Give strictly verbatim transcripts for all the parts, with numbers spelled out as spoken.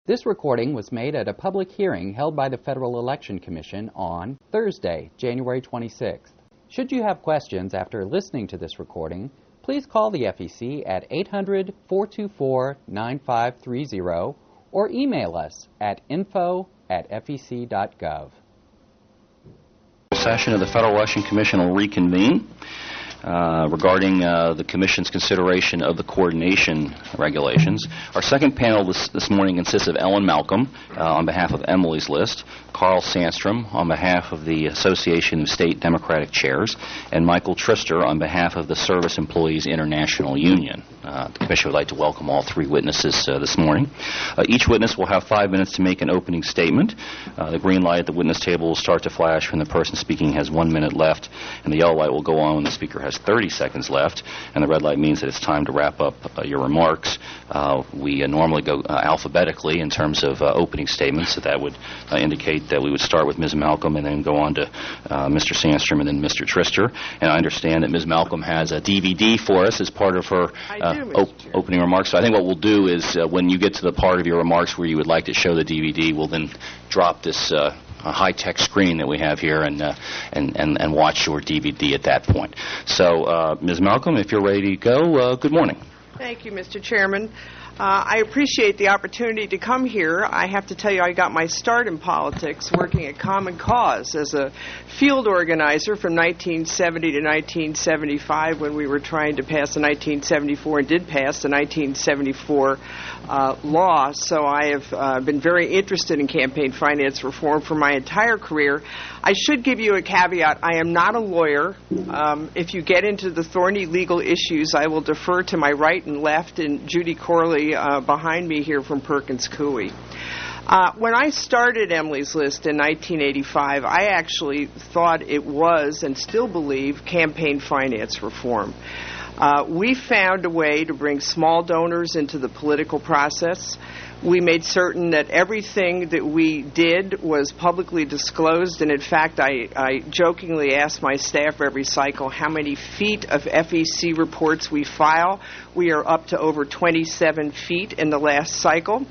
This recording was made at a public hearing held by the Federal Election Commission on Thursday, January twenty-sixth. Should you have questions after listening to this recording, please call the F E C at eight hundred, four two four, nine five three zero or email us at info at f e c dot gov. Session of the Federal Election Commission will reconvene uh, regarding uh, the Commission's consideration of the coordination regulations. Our second panel this, this morning consists of Ellen Malcolm uh, on behalf of Emily's List, Carl Sandstrom on behalf of the Association of State Democratic Chairs, and Michael Trister on behalf of the Service Employees International Union. Uh, the Commission would like to welcome all three witnesses uh, this morning. Uh, each witness will have five minutes to make an opening statement. Uh, the green light at the witness table will start to flash when the person speaking has one minute left, and the yellow light will go on when the speaker has thirty seconds left, and the red light means that it's time to wrap up uh, your remarks. Uh, we uh, normally go uh, alphabetically in terms of uh, opening statements, so that would uh, indicate that we would start with Miz Malcolm and then go on to uh, Mister Sandstrom and then Mister Trister. And I understand that Miz Malcolm has a D V D for us as part of her uh, do, op- opening remarks. So I think what we'll do is uh, when you get to the part of your remarks where you would like to show the D V D, we'll then drop this uh, a high-tech screen that we have here and, uh, and, and, and watch your D V D at that point. So, uh, Miz Malcolm, if you're ready to go, uh, good morning. Thank you, Mister Chairman. Uh, I appreciate the opportunity to come here. I have to tell you, I got my start in politics working at Common Cause as a field organizer from nineteen seventy to nineteen seventy-five when we were trying to pass the nineteen seventy-four and did pass the nineteen seventy-four uh, law. So I have uh, been very interested in campaign finance reform for my entire career. I should give you a caveat. I am not a lawyer. Um, if you get into the thorny legal issues, I will defer to my right and left and Judy Corley uh, behind me here from Perkins Coie. Uh, when I started Emily's List in nineteen eighty-five, I actually thought it was and still believe campaign finance reform. Uh, we found a way to bring small donors into the political process. We made certain that everything that we did was publicly disclosed, and in fact, I, I jokingly ask my staff every cycle how many feet of F E C reports we file. We are up to over twenty-seven feet in the last cycle.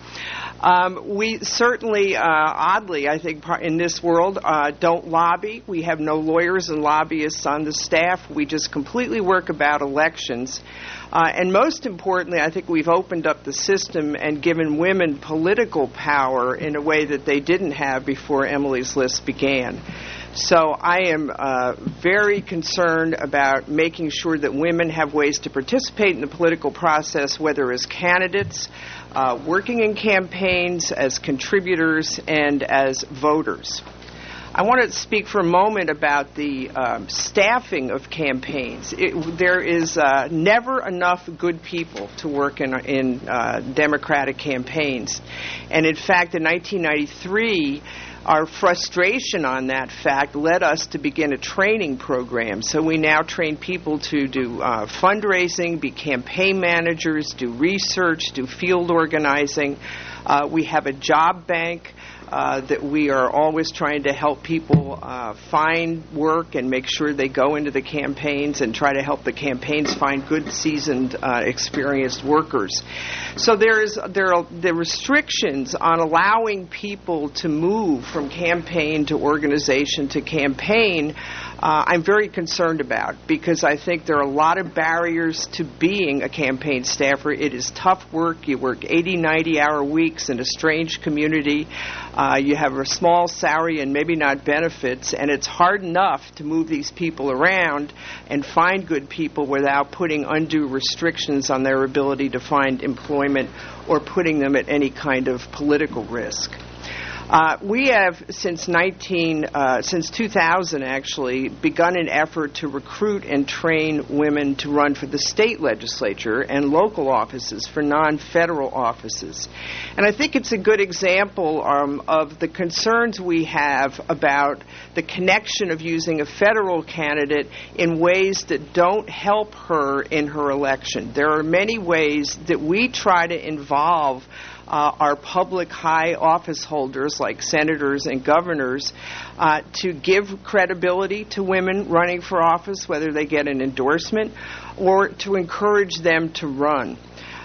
Um, we certainly, uh, oddly, I think, in this world, uh, don't lobby. We have no lawyers and lobbyists on the staff. We just completely work about elections. Uh, and most importantly, I think we've opened up the system and given women political power in a way that they didn't have before Emily's List began. So I am uh, very concerned about making sure that women have ways to participate in the political process, whether as candidates, uh, working in campaigns, as contributors, and as voters. I want to speak for a moment about the um, staffing of campaigns. It, there is uh, never enough good people to work in, in uh, Democratic campaigns. And in fact, in nineteen ninety-three, our frustration on that fact led us to begin a training program. So we now train people to do uh, fundraising, be campaign managers, do research, do field organizing. Uh, we have a job bank uh, that we are always trying to help people uh, find work and make sure they go into the campaigns and try to help the campaigns find good, seasoned, uh, experienced workers. So there is there are the restrictions on allowing people to move from campaign to organization to campaign. Uh, I'm very concerned about, because I think there are a lot of barriers to being a campaign staffer. It is tough work. You work eighty, ninety-hour weeks in a strange community. Uh, you have a small salary and maybe not benefits, and it's hard enough to move these people around and find good people without putting undue restrictions on their ability to find employment or putting them at any kind of political risk. Uh, we have, since nineteen, uh, since two thousand actually, begun an effort to recruit and train women to run for the state legislature and local offices for non-federal offices. And I think it's a good example um, of the concerns we have about the connection of using a federal candidate in ways that don't help her in her election. There are many ways that we try to involve Uh, our public high office holders like senators and governors uh, to give credibility to women running for office, whether they get an endorsement, or to encourage them to run.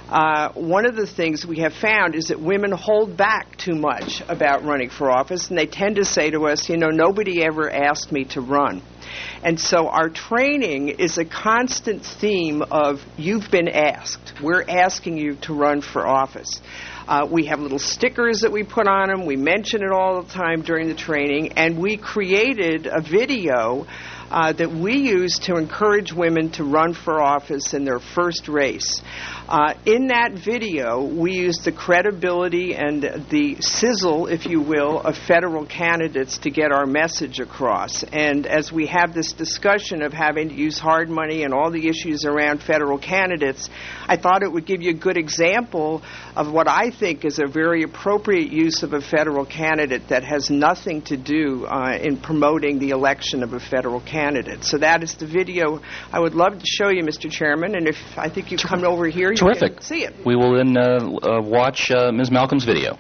Uh, one of the things we have found is that women hold back too much about running for office, and they tend to say to us, you know, nobody ever asked me to run. And so our training is a constant theme of, you've been asked. We're asking you to run for office. Uh, we have little stickers that we put on them. We mention it all the time during the training. And we created a video uh, that we use to encourage women to run for office in their first race. Uh, in that video, we use the credibility and the sizzle, if you will, of federal candidates to get our message across. And as we have this discussion of having to use hard money and all the issues around federal candidates, I thought it would give you a good example of what I think is a very appropriate use of a federal candidate that has nothing to do uh, in promoting the election of a federal candidate. So that is the video I would love to show you, Mister Chairman, and if I think you come over here, you Terrific. can see it. We will then uh, uh, watch uh, Miz Malcolm's video.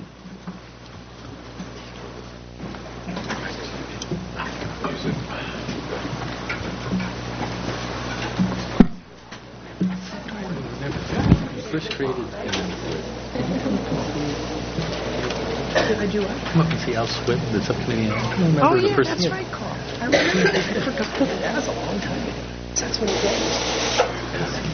First created. Come up and see Al Swift, the subcommittee. Oh, yeah, the that's right, Carl. I remember. I forgot. That was a long time ago. That's what it was.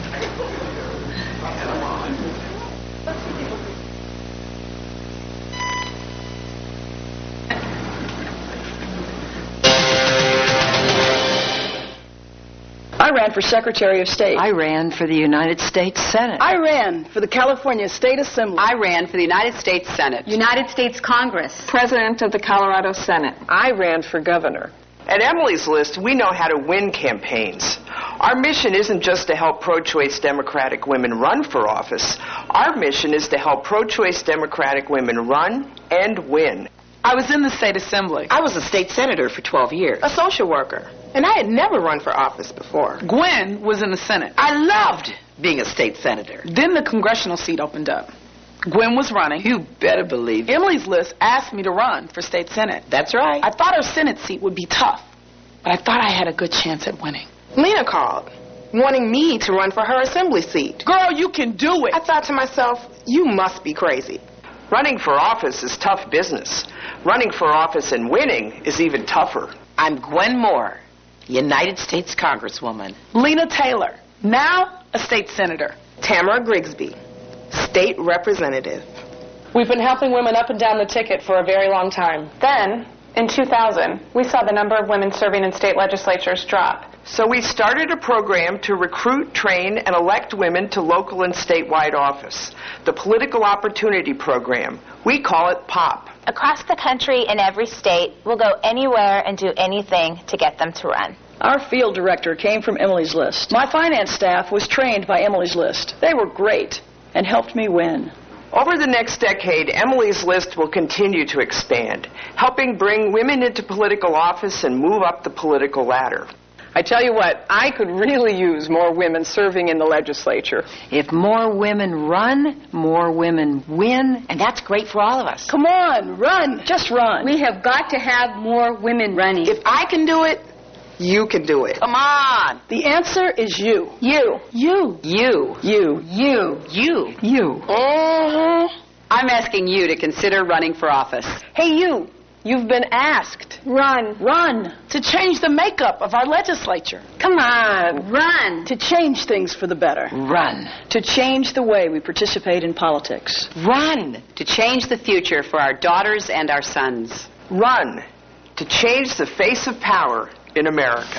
I ran for Secretary of State. I ran for the United States Senate. I ran for the California State Assembly. I ran for the United States Senate. United States Congress. President of the Colorado Senate. I ran for governor. At Emily's List, we know how to win campaigns. Our mission isn't just to help pro-choice Democratic women run for office. Our mission is to help pro-choice Democratic women run and win. I was in the State Assembly. I was a state senator for twelve years. A social worker. And I had never run for office before. Gwen was in the Senate. I loved being a state senator. Then the congressional seat opened up. Gwen was running. You better believe it. Emily's List asked me to run for state senate. That's right. I thought her Senate seat would be tough, but I thought I had a good chance at winning. Lena called, wanting me to run for her assembly seat. Girl, you can do it. I thought to myself, you must be crazy. Running for office is tough business. Running for office and winning is even tougher. I'm Gwen Moore, United States Congresswoman. Lena Taylor, now a state senator. Tamara Grigsby, state representative. We've been helping women up and down the ticket for a very long time. Then, in two thousand, we saw the number of women serving in state legislatures drop. So we started a program to recruit, train, and elect women to local and statewide office. The Political Opportunity Program. We call it POP. Across the country in every state, we'll go anywhere and do anything to get them to run. Our field director came from Emily's List. My finance staff was trained by Emily's List. They were great and helped me win. Over the next decade, Emily's List will continue to expand, helping bring women into political office and move up the political ladder. I tell you what, I could really use more women serving in the legislature. If more women run, more women win, and that's great for all of us. Come on, run. Just run. We have got to have more women running. If I can do it, you can do it. Come on. The answer is you. You. You. You. You. You. You. You. Mm-hmm. I'm asking you to consider running for office. Hey, you. You've been asked. Run. Run. To change the makeup of our legislature. Come on. Run. To change things for the better. Run. To change the way we participate in politics. Run. To change the future for our daughters and our sons. Run. To change the face of power in America.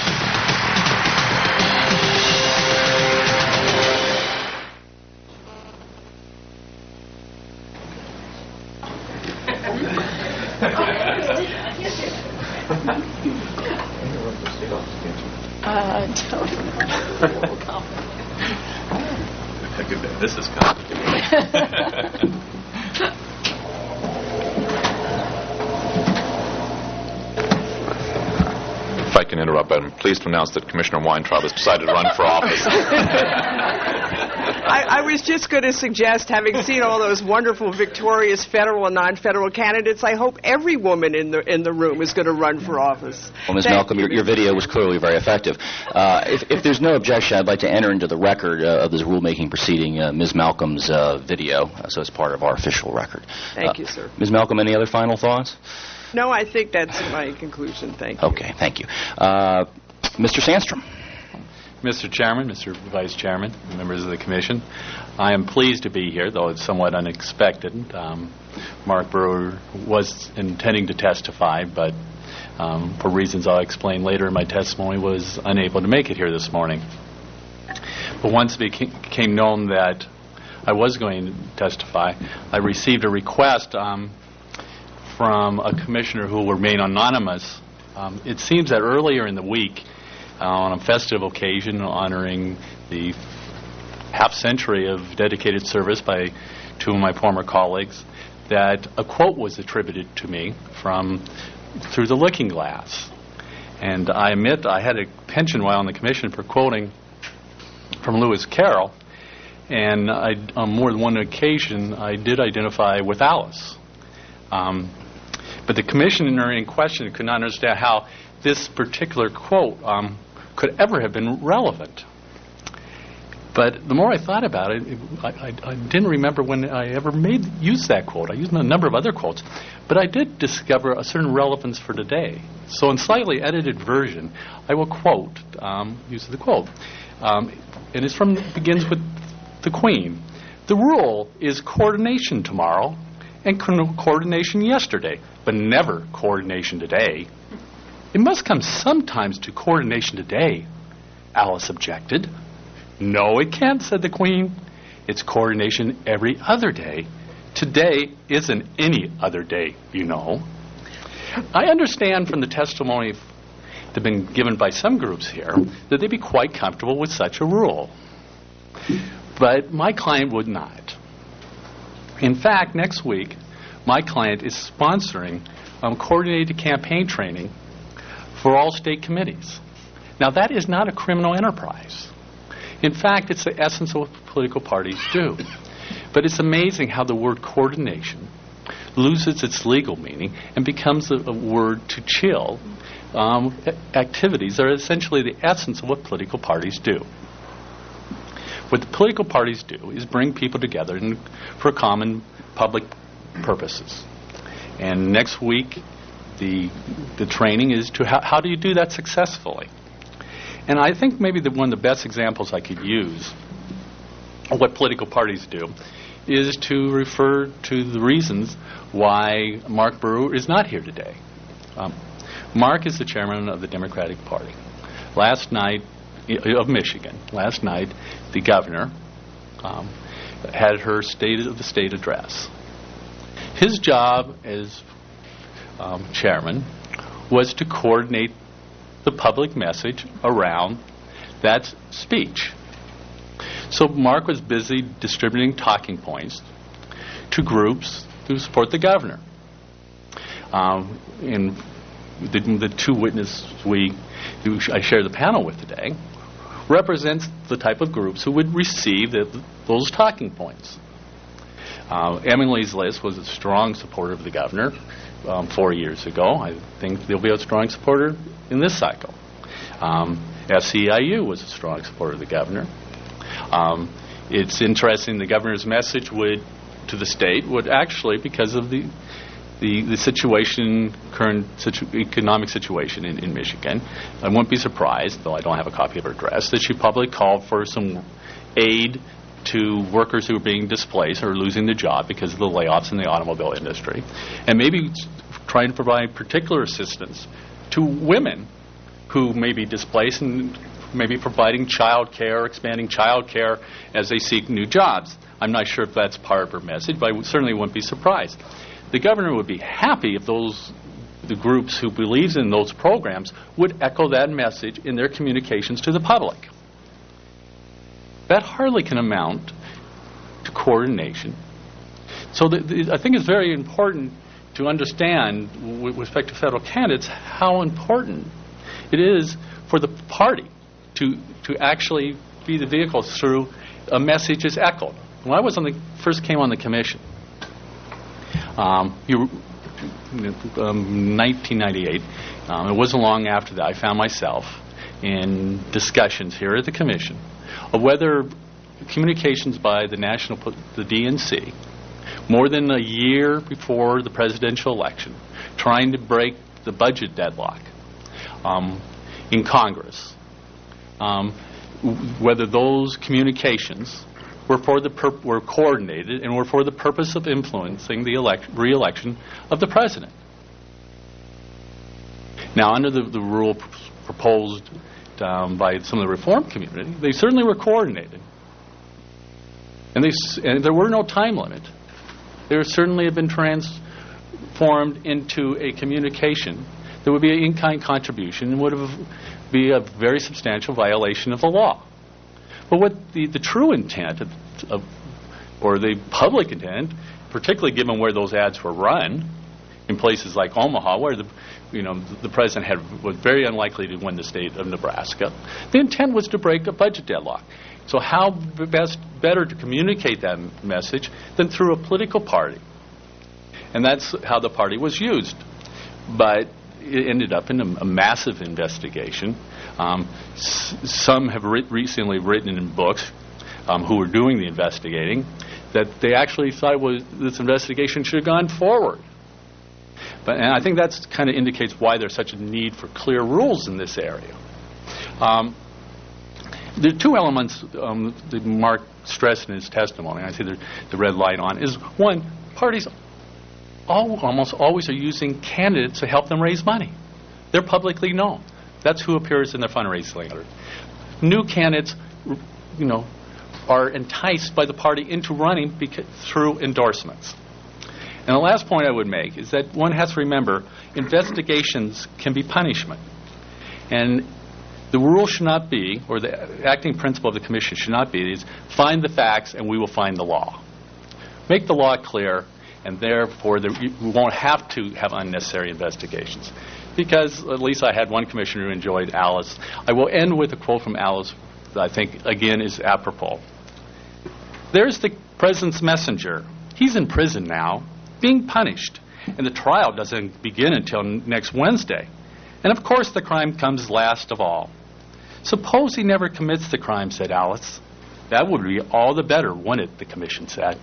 Uh, don't. This is complicated. If I can interrupt, I'm pleased to announce that Commissioner Weintraub has decided to run for office. I, I was just going to suggest, having seen all those wonderful victorious federal and non-federal candidates, I hope every woman in the in the room is going to run for office. Well, Miz Thank Malcolm, you, your, your video was clearly very effective. Uh, if, if there's no objection, I'd like to enter into the record uh, of this rulemaking proceeding uh, Miz Malcolm's uh, video, uh, so it's part of our official record. Thank uh, you, sir. Miz Malcolm, any other final thoughts? No, I think that's my conclusion. Thank you. Okay, thank you. Uh, Mister Sandstrom. Mister Chairman, Mister Vice Chairman, members of the Commission, I am pleased to be here, though it's somewhat unexpected. Um, Mark Brewer was intending to testify, but um, for reasons I'll explain later in my testimony, was unable to make it here this morning. But once it became known that I was going to testify, I received a request um, from a commissioner who will remain anonymous. Um, it seems that earlier in the week, uh, on a festive occasion honoring the half century of dedicated service by two of my former colleagues, that a quote was attributed to me from Through the Looking Glass. And I admit I had a penchant while on the commission for quoting from Lewis Carroll, and I, on more than one occasion I did identify with Alice. Um, but the commissioner in question could not understand how this particular quote um, could ever have been relevant. But the more I thought about it, it I, I, I didn't remember when I ever made use that quote. I used a number of other quotes, but I did discover a certain relevance for today. So in slightly edited version, I will quote, um, use the quote, um, and it's from begins with the Queen. The rule is coordination tomorrow and co- coordination yesterday, but never coordination today. It must come sometimes to coordination today, Alice objected. No, it can't, said the Queen. It's coordination every other day. Today isn't any other day, you know. I understand from the testimony that have been given by some groups here that they'd be quite comfortable with such a rule. But my client would not. In fact, next week, my client is sponsoring um, coordinated campaign training for all state committees. Now, that is not a criminal enterprise. In fact, it's the essence of what political parties do. But it's amazing how the word coordination loses its legal meaning and becomes a, a word to chill um, activities that are essentially the essence of what political parties do. What the political parties do is bring people together in, for common public purposes. And next week, the the training is to how, how do you do that successfully? And I think maybe the, one of the best examples I could use of what political parties do is to refer to the reasons why Mark Brewer is not here today. Um, Mark is the chairman of the Democratic Party. Last night, of Michigan, last night, the governor um, had her State of the State address. His job as um, chairman was to coordinate the public message around that speech. So Mark was busy distributing talking points to groups who support the governor. Um, and the, the two witnesses we who I share the panel with today represents the type of groups who would receive the, those talking points. Uh, Emily's List was a strong supporter of the governor um, four years ago. I think they'll be a strong supporter in this cycle. Um, S E I U was a strong supporter of the governor. Um, it's interesting the governor's message would to the state would actually, because of the the, the situation, current situ- economic situation in, in Michigan, I won't be surprised, though I don't have a copy of her address, that she probably called for some aid to workers who are being displaced or losing their job because of the layoffs in the automobile industry, and maybe trying to provide particular assistance to women who may be displaced and maybe providing child care, expanding child care as they seek new jobs. I'm not sure if that's part of her message, but I certainly wouldn't be surprised. The governor would be happy if those the groups who believes in those programs would echo that message in their communications to the public. That hardly can amount to coordination. So the, the, I think it's very important to understand, with respect to federal candidates, how important it is for the party to to actually be the vehicle through a message is echoed. When I was on the first came on the commission, um, you, um, nineteen ninety-eight, um, it wasn't long after that I found myself in discussions here at the commission of whether communications by the national, the D N C, more than a year before the presidential election, trying to break the budget deadlock um, in Congress, um, whether those communications were for the pur- were coordinated and were for the purpose of influencing the elect- re-election of the president. Now, under the, the rule pr- proposed um, by some of the reform community, they certainly were coordinated, and they s- and there were no time limit. There certainly have been transformed into a communication that would be an in-kind contribution and would have be a very substantial violation of the law. But what the, the true intent of, of, or the public intent, particularly given where those ads were run, in places like Omaha, where the you know the president had was very unlikely to win the state of Nebraska, the intent was to break a budget deadlock. So how best better to communicate that message than through a political party? And that's how the party was used. But it ended up in a, a massive investigation. Um, s- some have writ- recently written in books um, who were doing the investigating that they actually thought was this investigation should have gone forward. But and I think that kind of indicates why there's such a need for clear rules in this area. Um, There are two elements um, that Mark stressed in his testimony. I see the, the red light on. Is one, parties all, almost always are using candidates to help them raise money. They're publicly known. That's who appears in their fundraising letter. New candidates, you know, are enticed by the party into running beca- through endorsements. And the last point I would make is that one has to remember investigations can be punishment. And the rule should not be, or the acting principle of the commission should not be, is find the facts and we will find the law. Make the law clear, and therefore there, we won't have to have unnecessary investigations. Because at least I had one commissioner who enjoyed Alice. I will end with a quote from Alice that I think, again, is apropos. There's the president's messenger. He's in prison now, being punished, and the trial doesn't begin until next Wednesday. And of course the crime comes last of all. Suppose he never commits the crime, said Alice. That would be all the better, wouldn't it, the commission said.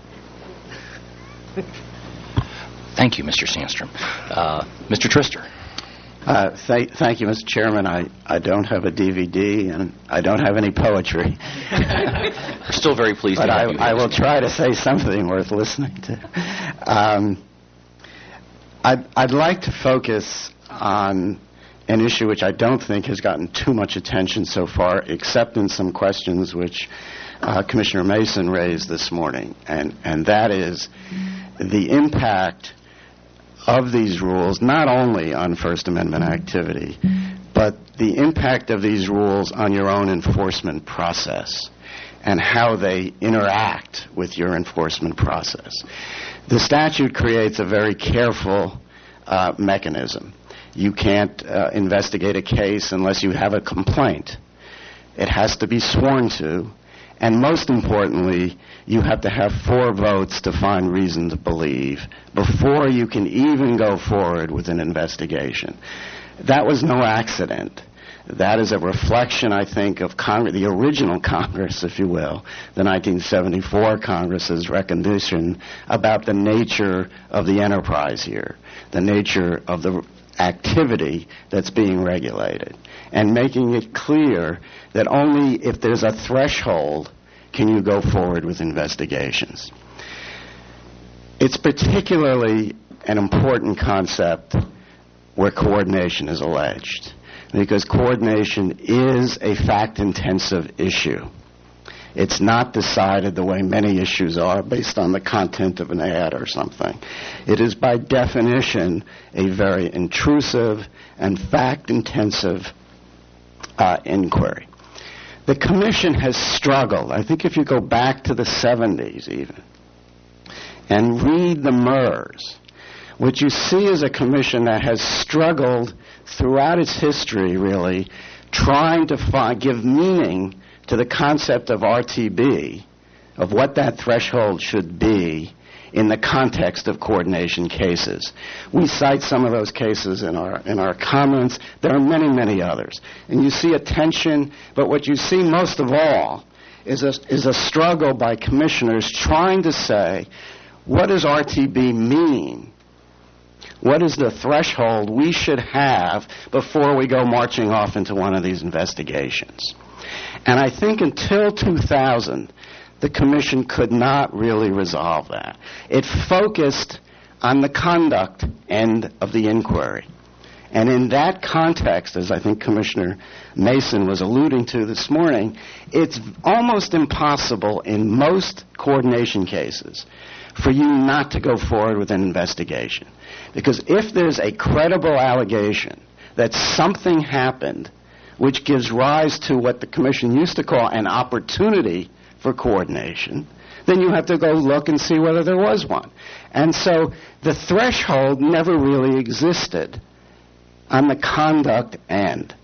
Thank you, Mister Sandstrom. Uh, Mister Trister. Uh, th- thank you, Mister Chairman. I, I don't have a D V D and I don't have any poetry. We're still very pleased but to have I, you I here. will try to say something worth listening to. Um, I'd, I'd like to focus on an issue which I don't think has gotten too much attention so far, except in some questions which uh, Commissioner Mason raised this morning, and, and that is the impact of these rules, not only on First Amendment activity, but the impact of these rules on your own enforcement process and how they interact with your enforcement process. The statute creates a very careful uh, mechanism. You can't uh, investigate a case unless you have a complaint. It has to be sworn to, and most importantly, you have to have four votes to find reason to believe before you can even go forward with an investigation. That was no accident. That is a reflection, I think, of Congress, the original Congress, if you will, the nineteen seventy-four Congress's recognition about the nature of the enterprise here, the nature of the activity that's being regulated, and making it clear that only if there's a threshold can you go forward with investigations. It's particularly an important concept where coordination is alleged, because coordination is a fact-intensive issue. It's not decided the way many issues are based on the content of an ad or something. It is by definition a very intrusive and fact-intensive uh, inquiry. The Commission has struggled. I think if you go back to the seventies even and read the M E R S, what you see is a Commission that has struggled throughout its history, really, trying to find, give meaning to the concept of R T B of what that threshold should be in the context of coordination cases. We cite some of those cases in our in our comments. There are many, many others. And you see a tension, but what you see most of all is a, is a struggle by commissioners trying to say, what does R T B mean? What is the threshold we should have before we go marching off into one of these investigations? And I think until two thousand, the Commission could not really resolve that. It focused on the conduct end of the inquiry. And in that context, as I think Commissioner Mason was alluding to this morning, it's almost impossible in most coordination cases for you not to go forward with an investigation. Because if there's a credible allegation that something happened which gives rise to what the Commission used to call an opportunity for coordination, then you have to go look and see whether there was one. And so the threshold never really existed on the conduct end.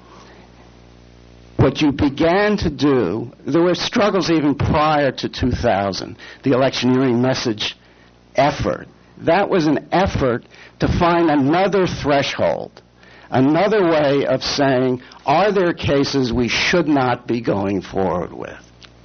What you began to do, there were struggles even prior to two thousand, the electioneering message effort. That was an effort to find another threshold, another way of saying, are there cases we should not be going forward with?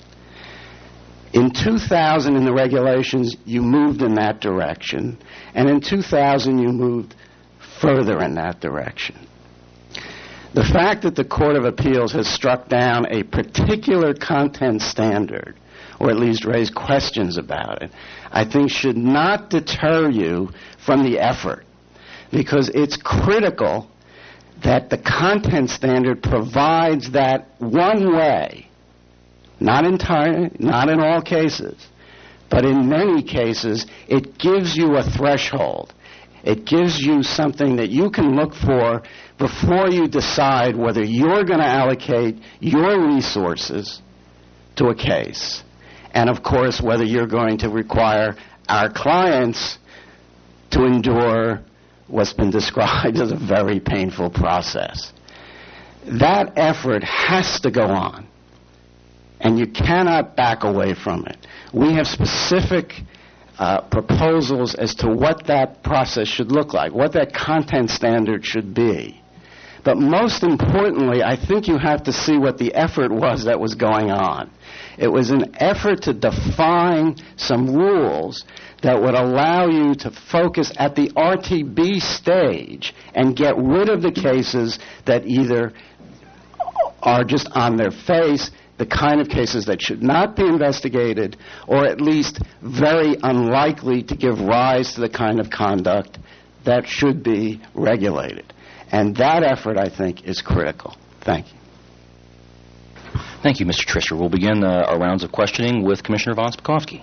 In two thousand, in the regulations, you moved in that direction, and in two thousand, you moved further in that direction. The fact that the Court of Appeals has struck down a particular content standard, or at least raised questions about it, I think should not deter you from the effort, because it's critical that the content standard provides that one way, not entirely, not in all cases, but in many cases, it gives you a threshold. It gives you something that you can look for before you decide whether you're going to allocate your resources to a case. And, of course, whether you're going to require our clients to endure what's been described as a very painful process. That effort has to go on, and you cannot back away from it. We have specific uh, proposals as to what that process should look like, what that content standard should be. But most importantly, I think you have to see what the effort was that was going on. It was an effort to define some rules that would allow you to focus at the R T B stage and get rid of the cases that either are just on their face, the kind of cases that should not be investigated, or at least very unlikely to give rise to the kind of conduct that should be regulated. And that effort, I think, is critical. Thank you. Thank you, Mister Trisher. We'll begin uh, our rounds of questioning with Commissioner von Spakovsky.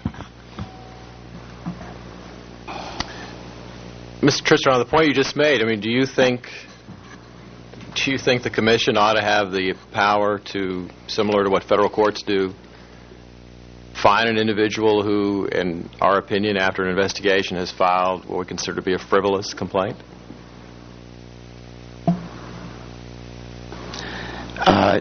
Mister Trisher, on the point you just made, I mean, do you think do you think the Commission ought to have the power to, similar to what federal courts do, find an individual who, in our opinion, after an investigation has filed what we consider to be a frivolous complaint? Uh,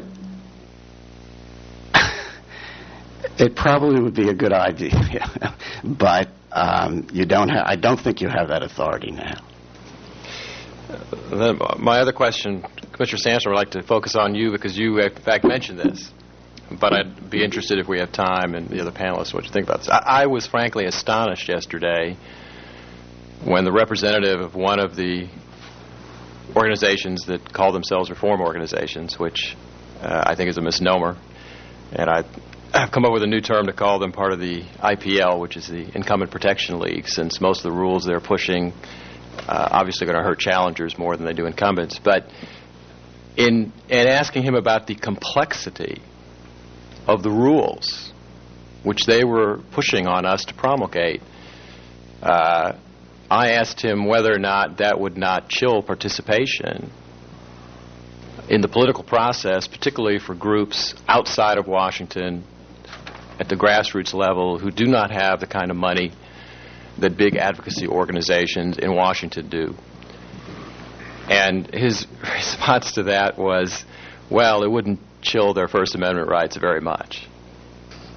it probably would be a good idea, but um, you don't have. I don't think you have that authority now. Uh, then my other question, Commissioner Sampson, would like to focus on you because you, in fact, mentioned this. But I'd be interested if we have time and the other panelists what you think about this. I, I was frankly astonished yesterday when the representative of one of the organizations that call themselves reform organizations, which uh, I think is a misnomer, and I, I've come up with a new term to call them part of the I P L, which is the Incumbent Protection League, since most of the rules they're pushing uh, obviously going to hurt challengers more than they do incumbents. But in, in asking him about the complexity of the rules which they were pushing on us to promulgate, uh, I asked him whether or not that would not chill participation in the political process, particularly for groups outside of Washington at the grassroots level who do not have the kind of money that big advocacy organizations in Washington do. And his response to that was, well, it wouldn't chill their First Amendment rights very much.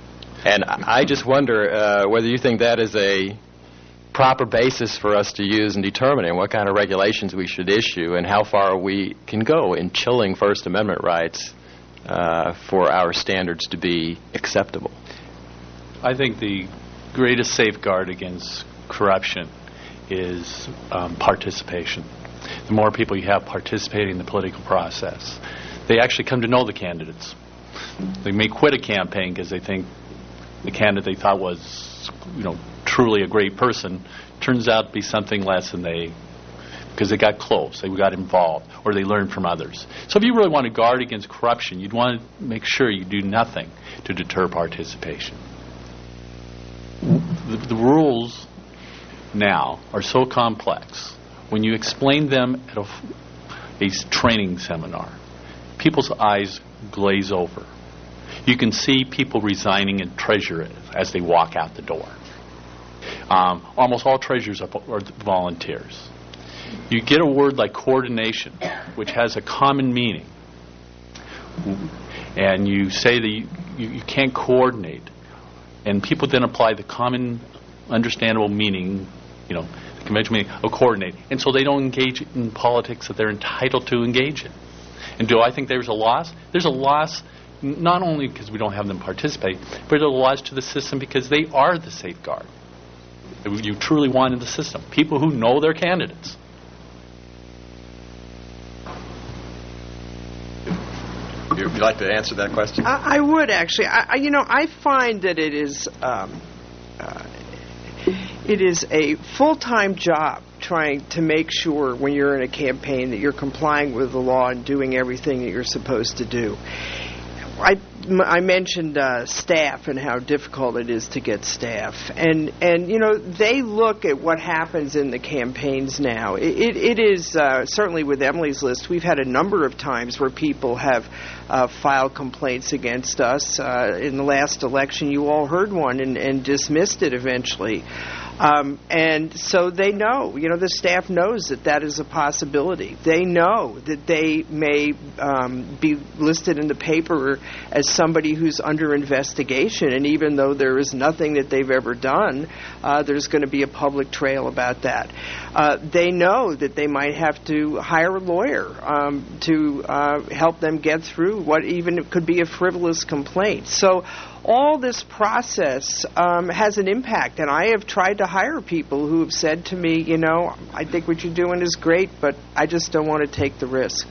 And I just wonder uh, whether you think that is a proper basis for us to use in determining what kind of regulations we should issue and how far we can go in chilling First Amendment rights uh, for our standards to be acceptable. I think the greatest safeguard against corruption is um, participation. The more people you have participating in the political process, they actually come to know the candidates. They may quit a campaign because they think the candidate they thought was, you know, truly a great person turns out to be something less than they, because they got close, they got involved, or they learned from others. So if you really want to guard against corruption, you'd want to make sure you do nothing to deter participation. The, the rules now are so complex. When you explain them at a, a training seminar, people's eyes glaze over. You can see people resigning in treasurer as they walk out the door. Um, almost all treasurers are, are volunteers. You get a word like coordination, which has a common meaning, and you say that you, you, you can't coordinate, and people then apply the common, understandable meaning, you know, the conventional meaning of coordinate, and so they don't engage in politics that they're entitled to engage in. And do I think there's a loss? There's a loss not only because we don't have them participate, but there's a loss to the system because they are the safeguard. You truly want in the system people who know their candidates. Would you like to answer that question? I, I would actually. I, I, you know, I find that it is um, uh, it is a full-time job trying to make sure when you're in a campaign that you're complying with the law and doing everything that you're supposed to do. I, I mentioned uh, staff and how difficult it is to get staff. And, and you know, they look at what happens in the campaigns now. It, it, it is, uh, certainly with Emily's List, we've had a number of times where people have uh, filed complaints against us. Uh, in the last election, you all heard one and, and dismissed it eventually. Um, and so they know, you know, the staff knows that that is a possibility. They know that they may um, be listed in the paper as somebody who's under investigation, and even though there is nothing that they've ever done, uh, there's going to be a public trail about that. Uh, they know that they might have to hire a lawyer um, to uh, help them get through what even could be a frivolous complaint. So all this process um, has an impact, and I have tried to hire people who have said to me, you know, I think what you're doing is great, but I just don't want to take the risk.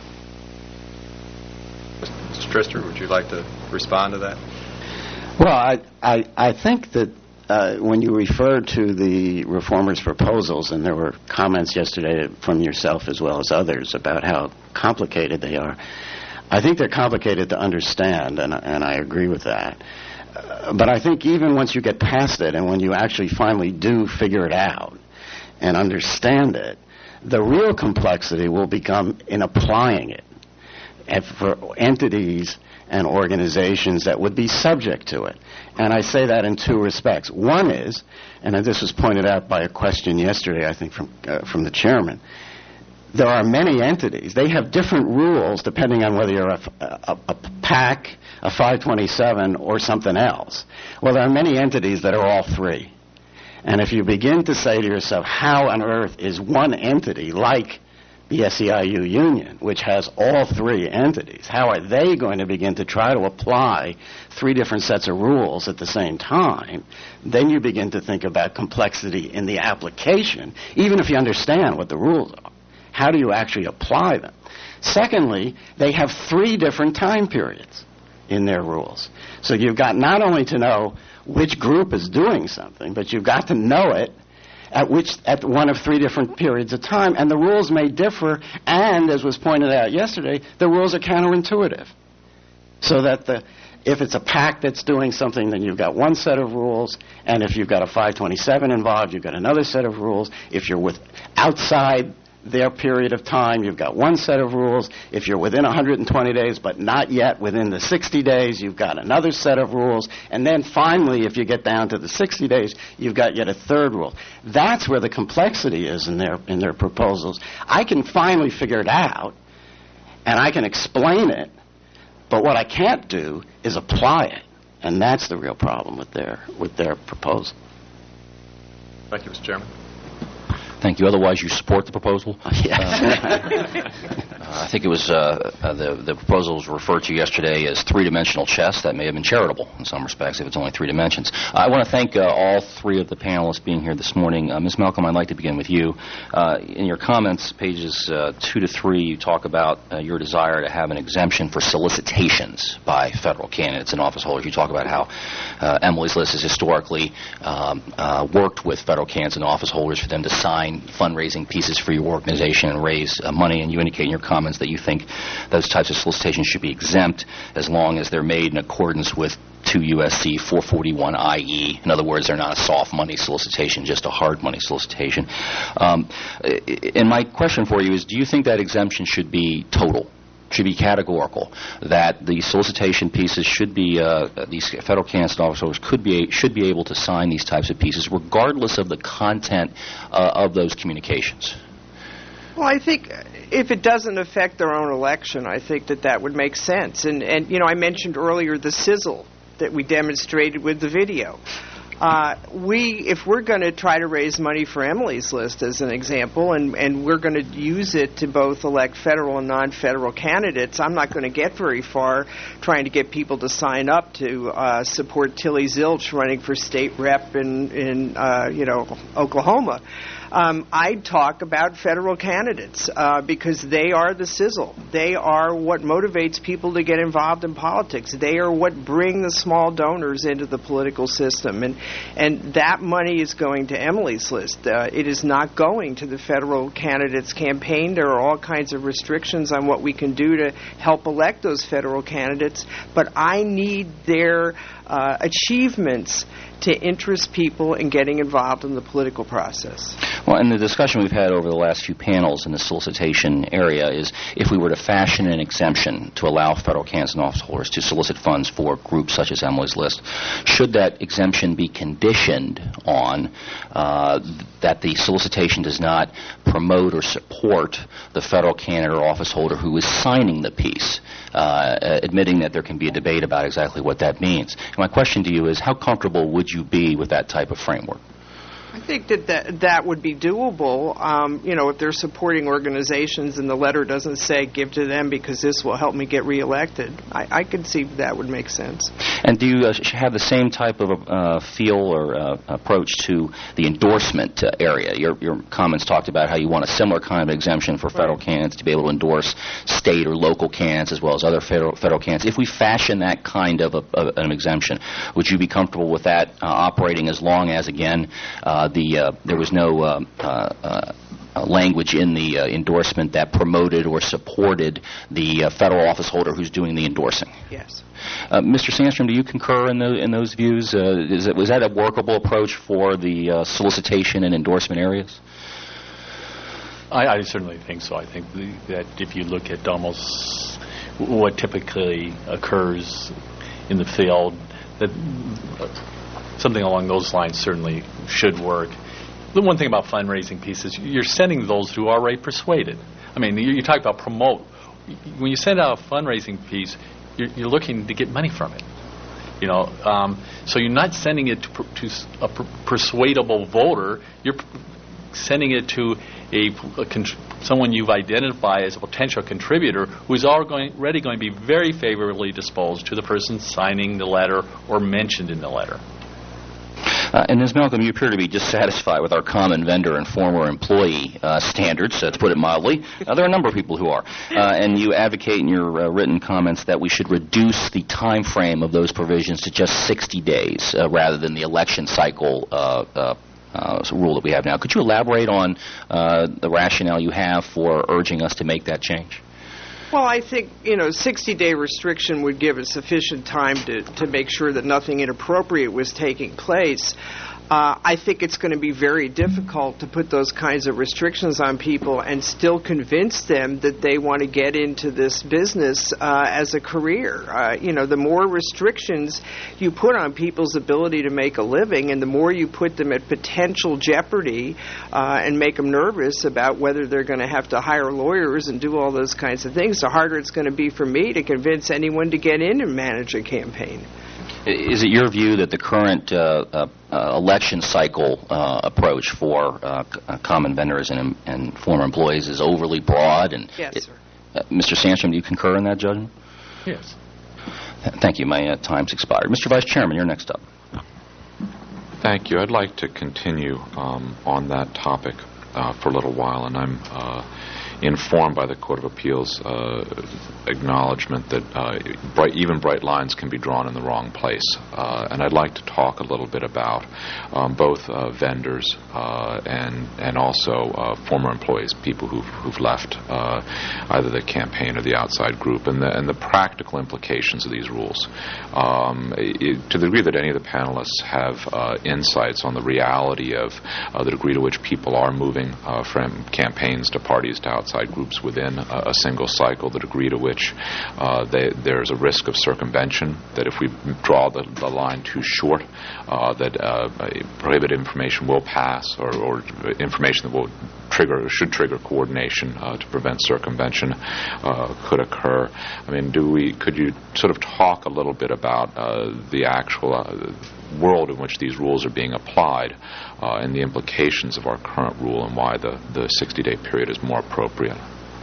Mister Trister, would you like to respond to that? Well, I, I, I think that uh, when you refer to the reformers' proposals, and there were comments yesterday from yourself as well as others about how complicated they are, I think they're complicated to understand, and, and I agree with that. Uh, but I think even once you get past it and when you actually finally do figure it out and understand it, the real complexity will become in applying it and for entities and organizations that would be subject to it. And I say that in two respects. One is, and this was pointed out by a question yesterday, I think, from uh, from the chairman, there are many entities. They have different rules depending on whether you're a, a, a PAC, a five twenty-seven, or something else. Well, there are many entities that are all three. And if you begin to say to yourself, how on earth is one entity like the S E I U union, which has all three entities, how are they going to begin to try to apply three different sets of rules at the same time? Then you begin to think about complexity in the application, even if you understand what the rules are. How do you actually apply them? Secondly, they have three different time periods in their rules. So you've got not only to know which group is doing something, but you've got to know it at which at one of three different periods of time, and the rules may differ, and as was pointed out yesterday, the rules are counterintuitive. So that the if it's a PAC that's doing something, then you've got one set of rules, and if you've got a five twenty-seven involved, you've got another set of rules. If you're with outside their period of time, you've got one set of rules. If you're within one hundred twenty days but not yet within the sixty days, you've got another set of rules. And then finally, if you get down to the sixty days, you've got yet a third rule. That's where the complexity is in their in their proposals. I can finally figure it out, and I can explain it, but what I can't do is apply it. And that's the real problem with their with their proposal. Thank you, Mister Chairman. Thank you. Otherwise, you support the proposal? Yes. Uh, I think it was uh, uh, the the proposal was referred to yesterday as three-dimensional chess. That may have been charitable in some respects if it's only three dimensions. I want to thank uh, all three of the panelists being here this morning. Uh, Miz Malcolm, I'd like to begin with you. Uh, in your comments, pages uh, two to three, you talk about uh, your desire to have an exemption for solicitations by federal candidates and office holders. You talk about how uh, Emily's List has historically um, uh, worked with federal candidates and office holders for them to sign fundraising pieces for your organization and raise uh, money, and you indicate in your comments that you think those types of solicitations should be exempt as long as they're made in accordance with two U S C four forty-one I E. In other words, they're not a soft money solicitation, just a hard money solicitation. Um, and my question for you is, do you think that exemption should be total? Should be categorical, that the solicitation pieces should be, uh, these federal candidates and officers could be, should be able to sign these types of pieces regardless of the content uh, of those communications? Well, I think if it doesn't affect their own election, I think that that would make sense. And, and you know, I mentioned earlier the sizzle that we demonstrated with the video. Uh, we, if we're going to try to raise money for Emily's List, as an example, and, and we're going to use it to both elect federal and non-federal candidates, I'm not going to get very far trying to get people to sign up to uh, support Tilly Zilch running for state rep in, in uh, you know, Oklahoma. Um, I'd talk about federal candidates uh, because they are the sizzle. They are what motivates people to get involved in politics. They are what bring the small donors into the political system. And, and that money is going to Emily's List. Uh, it is not going to the federal candidates' campaign. There are all kinds of restrictions on what we can do to help elect those federal candidates. But I need their uh, achievements to interest people in getting involved in the political process. Well, and the discussion we've had over the last few panels in the solicitation area is if we were to fashion an exemption to allow federal candidates and office holders to solicit funds for groups such as Emily's List, should that exemption be conditioned on uh, that the solicitation does not promote or support the federal candidate or office holder who is signing the piece, uh, admitting that there can be a debate about exactly what that means? And my question to you is, how comfortable would you be with that type of framework? I think that that, that would be doable. Um, you know, if they're supporting organizations and the letter doesn't say give to them because this will help me get reelected, I, I could see that would make sense. And do you uh, have the same type of uh, feel or uh, approach to the endorsement uh, area? Your, your comments talked about how you want a similar kind of exemption for federal right. candidates to be able to endorse state or local candidates as well as other federal, federal candidates. If we fashion that kind of a, a, an exemption, would you be comfortable with that uh, operating as long as, again, uh, the uh, there was no uh, uh, uh, language in the uh, endorsement that promoted or supported the uh, federal office holder who's doing the endorsing? Yes. Uh, Mister Sandstrom, do you concur in, the, in those views? Uh, is it, was that a workable approach for the uh, solicitation and endorsement areas? I, I certainly think so. I think the, that if you look at almost what typically occurs in the field, that uh, something along those lines certainly should work. The one thing about fundraising pieces, you're sending those who are already persuaded. I mean, you, you talk about promote. When you send out a fundraising piece, you're, you're looking to get money from it. You know, um, so you're not sending it to, to a persuadable voter. You're sending it to a, a con- someone you've identified as a potential contributor who is already going to be very favorably disposed to the person signing the letter or mentioned in the letter. Uh, and Miz Malcolm, you appear to be dissatisfied with our common vendor and former employee uh, standards, uh, to put it mildly. Uh, there are a number of people who are. Uh, and you advocate in your uh, written comments that we should reduce the time frame of those provisions to just sixty days uh, rather than the election cycle uh, uh, uh, rule that we have now. Could you elaborate on uh, the rationale you have for urging us to make that change? Well, I think, you know, sixty-day restriction would give us sufficient time to, to make sure that nothing inappropriate was taking place. Uh, I think it's going to be very difficult to put those kinds of restrictions on people and still convince them that they want to get into this business uh, as a career. Uh, you know, the more restrictions you put on people's ability to make a living and the more you put them at potential jeopardy uh, and make them nervous about whether they're going to have to hire lawyers and do all those kinds of things, the harder it's going to be for me to convince anyone to get in and manage a campaign. Is it your view that the current uh, uh, uh, election cycle uh, approach for uh, c- uh, common vendors and, and former employees is overly broad? And yes, it, sir. Uh, Mister Sandstrom, do you concur in that judgment? Yes. Th- thank you. My uh, time's expired. Mister Vice Chairman, you're next up. Thank you. I'd like to continue um, on that topic uh, for a little while, and I'm uh, informed by the Court of Appeals uh, acknowledgement that uh, bright, even bright lines can be drawn in the wrong place. Uh, and I'd like to talk a little bit about um, both uh, vendors uh, and and also uh, former employees, people who've, who've left uh, either the campaign or the outside group, and the, and the practical implications of these rules. Um, it, to the degree that any of the panelists have uh, insights on the reality of uh, the degree to which people are moving uh, from campaigns to parties to outside groups within a, a single cycle, the degree to which uh, they, there's a risk of circumvention, that if we draw the, the line too short, uh, that uh, prohibited information will pass, or, or information that will trigger, should trigger coordination uh, to prevent circumvention uh, could occur. I mean, do we? Could you sort of talk a little bit about uh, the actual uh, world in which these rules are being applied uh, and the implications of our current rule and why the, the sixty-day period is more appropriate?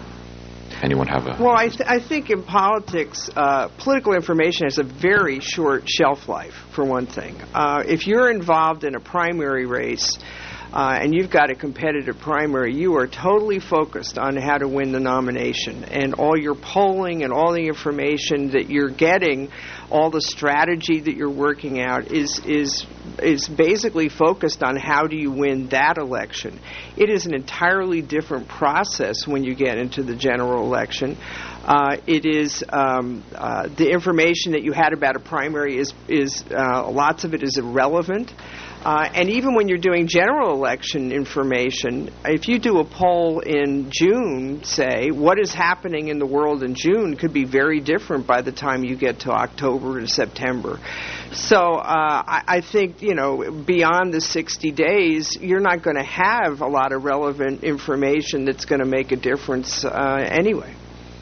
Anyone have a... Well, I, th- I think in politics, uh, political information has a very short shelf life, for one thing. Uh, if you're involved in a primary race uh, and you've got a competitive primary, you are totally focused on how to win the nomination. And all your polling and all the information that you're getting, all the strategy that you're working out is is is basically focused on how do you win that election. It is an entirely different process when you get into the general election. Uh, it is um, uh, the information that you had about a primary is is uh, lots of it is irrelevant. Uh, and even when you're doing general election information, if you do a poll in June, say, what is happening in the world in June could be very different by the time you get to October and September. So uh, I, I think, you know, beyond the sixty days, you're not going to have a lot of relevant information that's going to make a difference uh, anyway.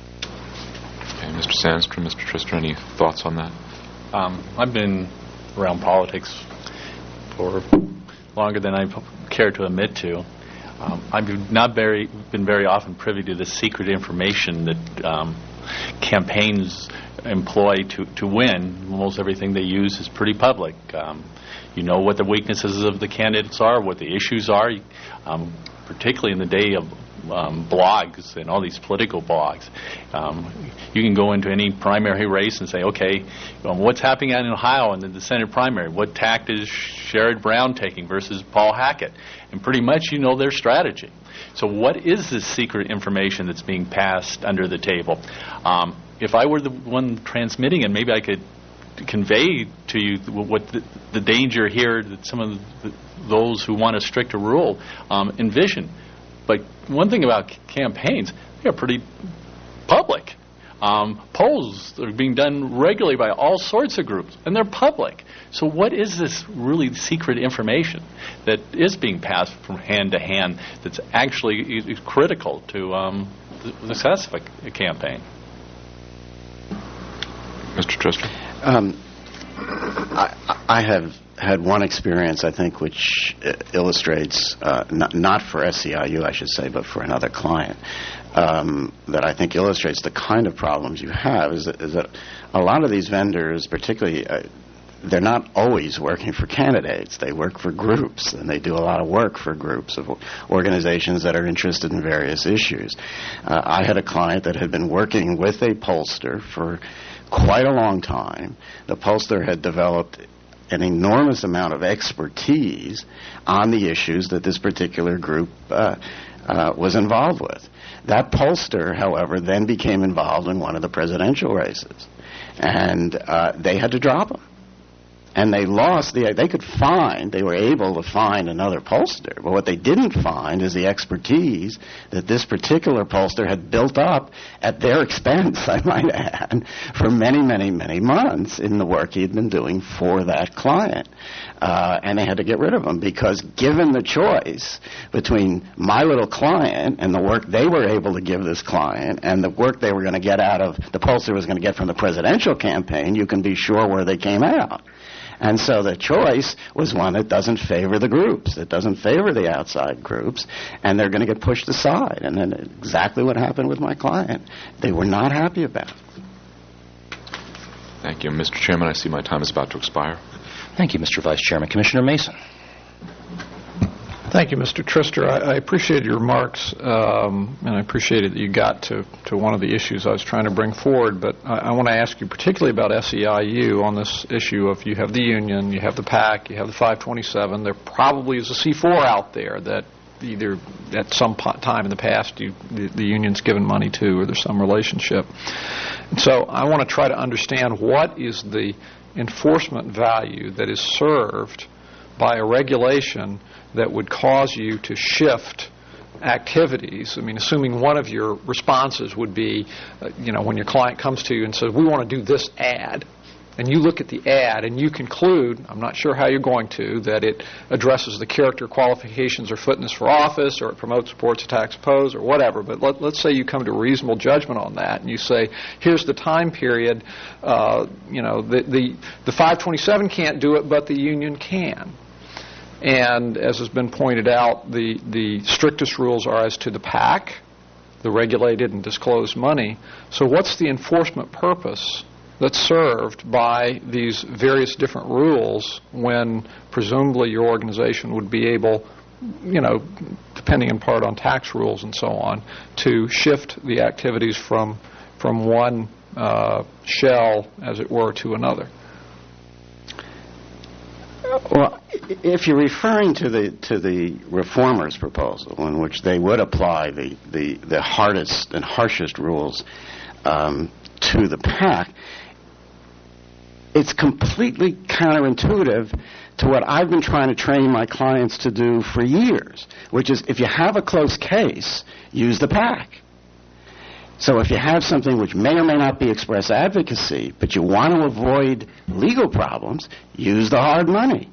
Okay, Mister Sandstrom, Mister Tristram, any thoughts on that? Um, I've been around politics for longer than I care to admit to. Um, I've not very been very often privy to the secret information that um, campaigns employ to, to win. Almost everything they use is pretty public. Um, you know what the weaknesses of the candidates are, what the issues are, um, particularly in the day of Um, blogs and all these political blogs. Um, you can go into any primary race and say, okay, um, what's happening out in Ohio in the, the Senate primary? What tact is Sherrod Brown taking versus Paul Hackett? And pretty much you know their strategy. So what is this secret information that's being passed under the table? Um, if I were the one transmitting it, maybe I could convey to you what the, the danger here that some of the, those who want a stricter rule um, envision. But one thing about c- campaigns, they're pretty public. Um, polls are being done regularly by all sorts of groups, and they're public. So what is this really secret information that is being passed from hand to hand that's actually is critical to um, the success of a, a campaign? Mister Tristram? Um, I, I have had one experience, I think, which uh, illustrates, uh, not, not for S C I U, I should say, but for another client, um, that I think illustrates the kind of problems you have, is that, is that a lot of these vendors, particularly, uh, they're not always working for candidates. They work for groups, and they do a lot of work for groups of organizations that are interested in various issues. Uh, I had a client that had been working with a pollster for quite a long time. The pollster had developed an enormous amount of expertise on the issues that this particular group uh, uh, was involved with. That pollster, however, then became involved in one of the presidential races, and uh, they had to drop him. and they lost the, they could find, they were able to find another pollster, but what they didn't find is the expertise that this particular pollster had built up at their expense, I might add, for many, many, many months in the work he had been doing for that client. Uh, and they had to get rid of him because given the choice between my little client and the work they were able to give this client and the work they were going to get out of, the pollster was going to get from the presidential campaign, you can be sure where they came out. And so the choice was one that doesn't favor the groups, that doesn't favor the outside groups, and they're going to get pushed aside. And then exactly what happened with my client. They were not happy about it. Thank you. Mister Chairman, I see my time is about to expire. Thank you, Mister Vice Chairman. Commissioner Mason. Thank you, Mister Trister. I, I appreciate your remarks, um, and I appreciated that you got to, to one of the issues I was trying to bring forward. But I, I want to ask you particularly about S E I U on this issue of you have the union, you have the PAC, you have the five twenty-seven. There probably is a C four out there that either at some po- time in the past you, the, the union's given money to or there's some relationship. And so I want to try to understand what is the enforcement value that is served by a regulation that would cause you to shift activities. I mean, assuming one of your responses would be, uh, you know, when your client comes to you and says, we want to do this ad, and you look at the ad and you conclude, I'm not sure how you're going to, that it addresses the character, qualifications, or fitness for office, or it promotes, supports, attacks, oppose, or whatever. But let, let's say you come to a reasonable judgment on that, and you say, here's the time period. Uh, you know, the, the the five twenty-seven can't do it, but the union can. And as has been pointed out, the, the strictest rules are as to the PAC, the regulated and disclosed money. So what's the enforcement purpose that's served by these various different rules when presumably your organization would be able, you know, depending in part on tax rules and so on, to shift the activities from, from one uh, shell, as it were, to another? Well, if you're referring to the to the reformers' proposal, in which they would apply the, the, the hardest and harshest rules um, to the PAC, it's completely counterintuitive to what I've been trying to train my clients to do for years, which is if you have a close case, use the PAC. So if you have something which may or may not be express advocacy, but you want to avoid legal problems, use the hard money.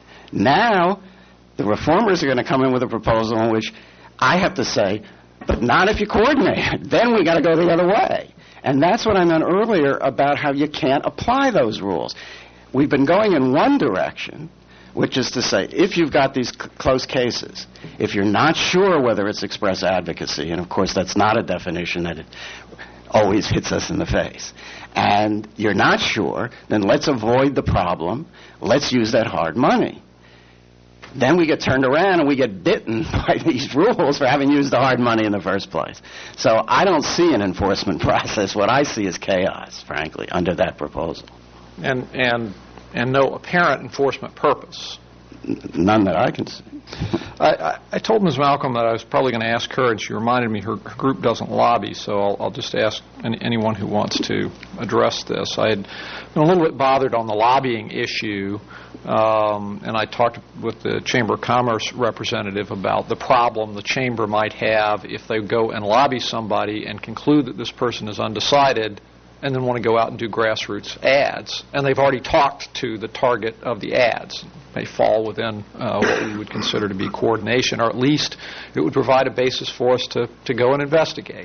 Now, the reformers are going to come in with a proposal in which I have to say, but not if you coordinate. Then we got to go the other way. And that's what I meant earlier about how you can't apply those rules. We've been going in one direction, which is to say, if you've got these c- close cases, if you're not sure whether it's express advocacy, and of course that's not a definition that it always hits us in the face, and you're not sure, then let's avoid the problem. Let's use that hard money. Then we get turned around and we get bitten by these rules for having used the hard money in the first place. So I don't see an enforcement process. What I see is chaos, frankly, under that proposal. And and and no apparent enforcement purpose. None that I can see. I, I, I told Miz Malcolm that I was probably going to ask her, and she reminded me her, her group doesn't lobby, so I'll, I'll just ask any, anyone who wants to address this. I had been a little bit bothered on the lobbying issue, um, and I talked with the Chamber of Commerce representative about the problem the Chamber might have if they go and lobby somebody and conclude that this person is undecided and then want to go out and do grassroots ads. And they've already talked to the target of the ads. They fall within uh, what we would consider to be coordination, or at least it would provide a basis for us to, to go and investigate.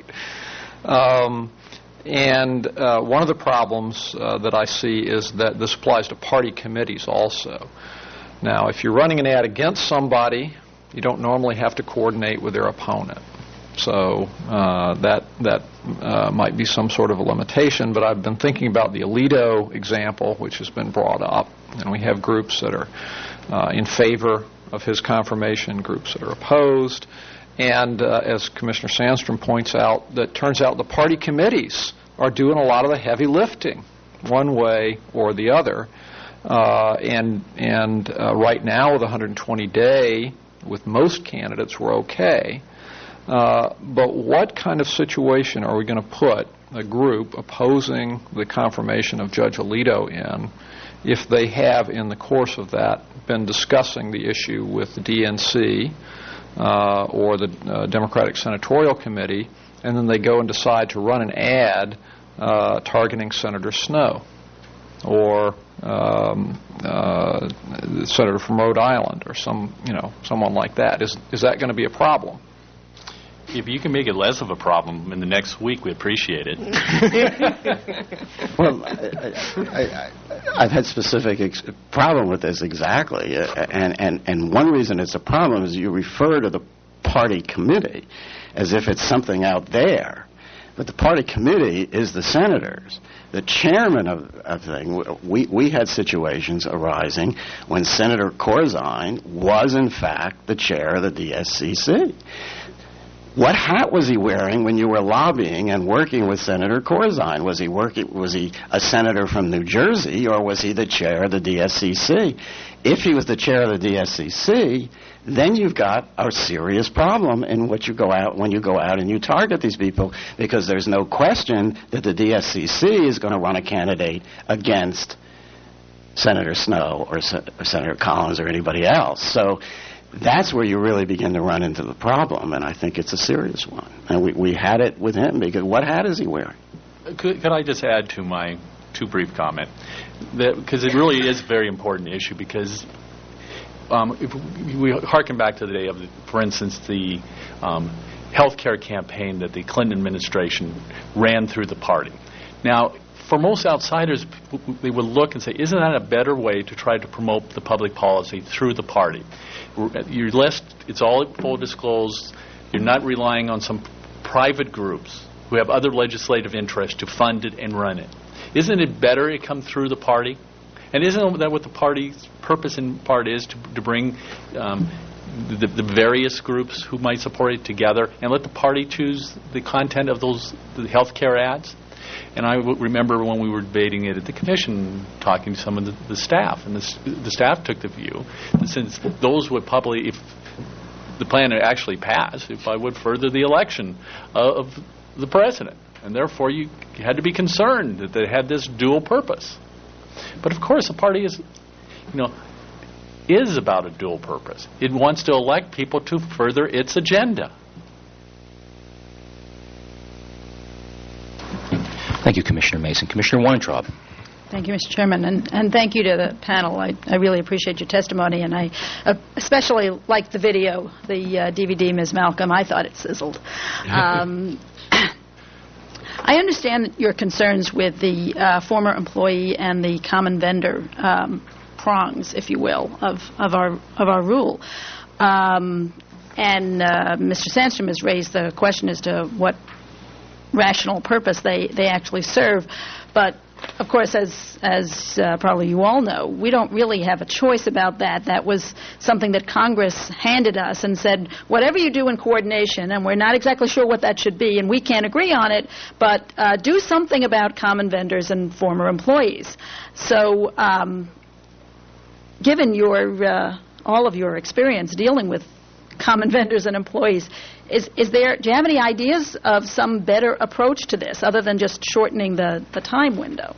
Um, and uh, one of the problems uh, that I see is that this applies to party committees also. Now, if you're running an ad against somebody, you don't normally have to coordinate with their opponent. So uh, that that uh, might be some sort of a limitation, but I've been thinking about the Alito example, which has been brought up, and we have groups that are uh, in favor of his confirmation, groups that are opposed, and uh, as Commissioner Sandstrom points out, that turns out the party committees are doing a lot of the heavy lifting, one way or the other, uh, and and uh, right now with one hundred twenty day, with most candidates, we're okay. Uh, but what kind of situation are we going to put a group opposing the confirmation of Judge Alito in if they have, in the course of that, been discussing the issue with the D N C uh, or the uh, Democratic Senatorial Committee, and then they go and decide to run an ad uh, targeting Senator Snowe or um, uh, the senator from Rhode Island or some, you know, someone like that. Is is that going to be a problem? If you can make it less of a problem in the next week, we appreciate it. Well, I, I, I, I've had specific ex- problem with this exactly, uh, and, and, and one reason it's a problem is you refer to the party committee as if it's something out there, but the party committee is the senators. The chairman of a thing, we, we had situations arising when Senator Corzine was, in fact, the chair of the D S C C. What hat was he wearing when you were lobbying and working with Senator Corzine? Was he working? Was he a senator from New Jersey, or was he the chair of the D S C C? If he was the chair of the D S C C, then you've got a serious problem in what you go out when you go out and you target these people, because there's no question that the D S C C is going to run a candidate against Senator Snowe or, Se- or Senator Collins or anybody else. So that's where you really begin to run into the problem, and I think it's a serious one. And we, we had it with him, because what hat is he wearing? Could, could I just add to my too brief comment? Because it really is a very important issue, because um, if we harken back to the day of, the, for instance, the um, health care campaign that the Clinton administration ran through the party. Now, for most outsiders, they would look and say, isn't that a better way to try to promote the public policy through the party? Your list, it's all full disclosed. You're not relying on some private groups who have other legislative interests to fund it and run it. Isn't it better it come through the party? And isn't that what the party's purpose in part is, to, to bring um, the, the various groups who might support it together and let the party choose the content of those the health care ads? And I w- remember when we were debating it at the commission, talking to some of the, the staff, and the, the staff took the view that since those would probably, if the plan actually passed, if I would further the election uh, of the president, and therefore you had to be concerned that they had this dual purpose. But of course, the party is, you know, is about a dual purpose. It wants to elect people to further its agenda. Thank you, Commissioner Mason. Commissioner Weintraub. Thank you, Mister Chairman, and, and thank you to the panel. I, I really appreciate your testimony, and I uh, especially liked the video, the uh, D V D, Miz Malcolm. I thought it sizzled. Um, I understand your concerns with the uh, former employee and the common vendor um, prongs, if you will, of, of our of our rule. Um, and uh, Mister Sandstrom has raised the question as to what rational purpose they, they actually serve. But, of course, as as uh, probably you all know, we don't really have a choice about that. That was something that Congress handed us and said, whatever you do in coordination, and we're not exactly sure what that should be, and we can't agree on it, but uh, do something about common vendors and former employees. So um, given your uh, all of your experience dealing with common vendors and employees, Is, is there, do you have any ideas of some better approach to this other than just shortening the, the time window?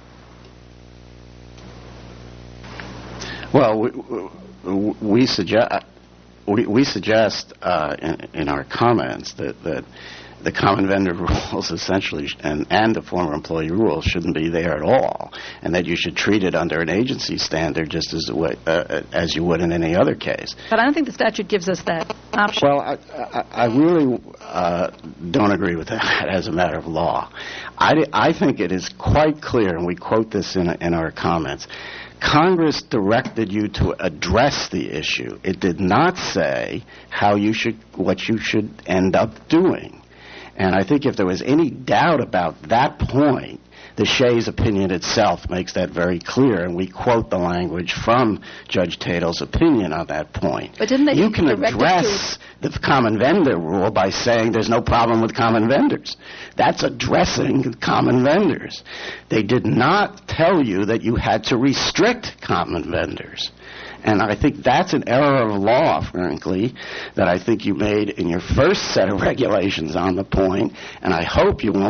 Well, we, we suggest we, we suggest uh, in, in our comments that, that the common vendor rules essentially sh- and, and the former employee rules shouldn't be there at all, and that you should treat it under an agency standard just as, uh, uh, as you would in any other case. But I don't think the statute gives us that option. Well, I, I, I really uh, don't agree with that as a matter of law. I, I think it is quite clear, and we quote this in, in our comments, Congress directed you to address the issue. It did not say how you should, what you should end up doing. And I think if there was any doubt about that point, the Shays opinion itself makes that very clear, and we quote the language from Judge Tatel's opinion on that point. But didn't they you can direct address the common vendor rule by saying there's no problem with common vendors. That's addressing common vendors. They did not tell you that you had to restrict common vendors. And I think that's an error of law, frankly, that I think you made in your first set of regulations on the point, and I hope you won't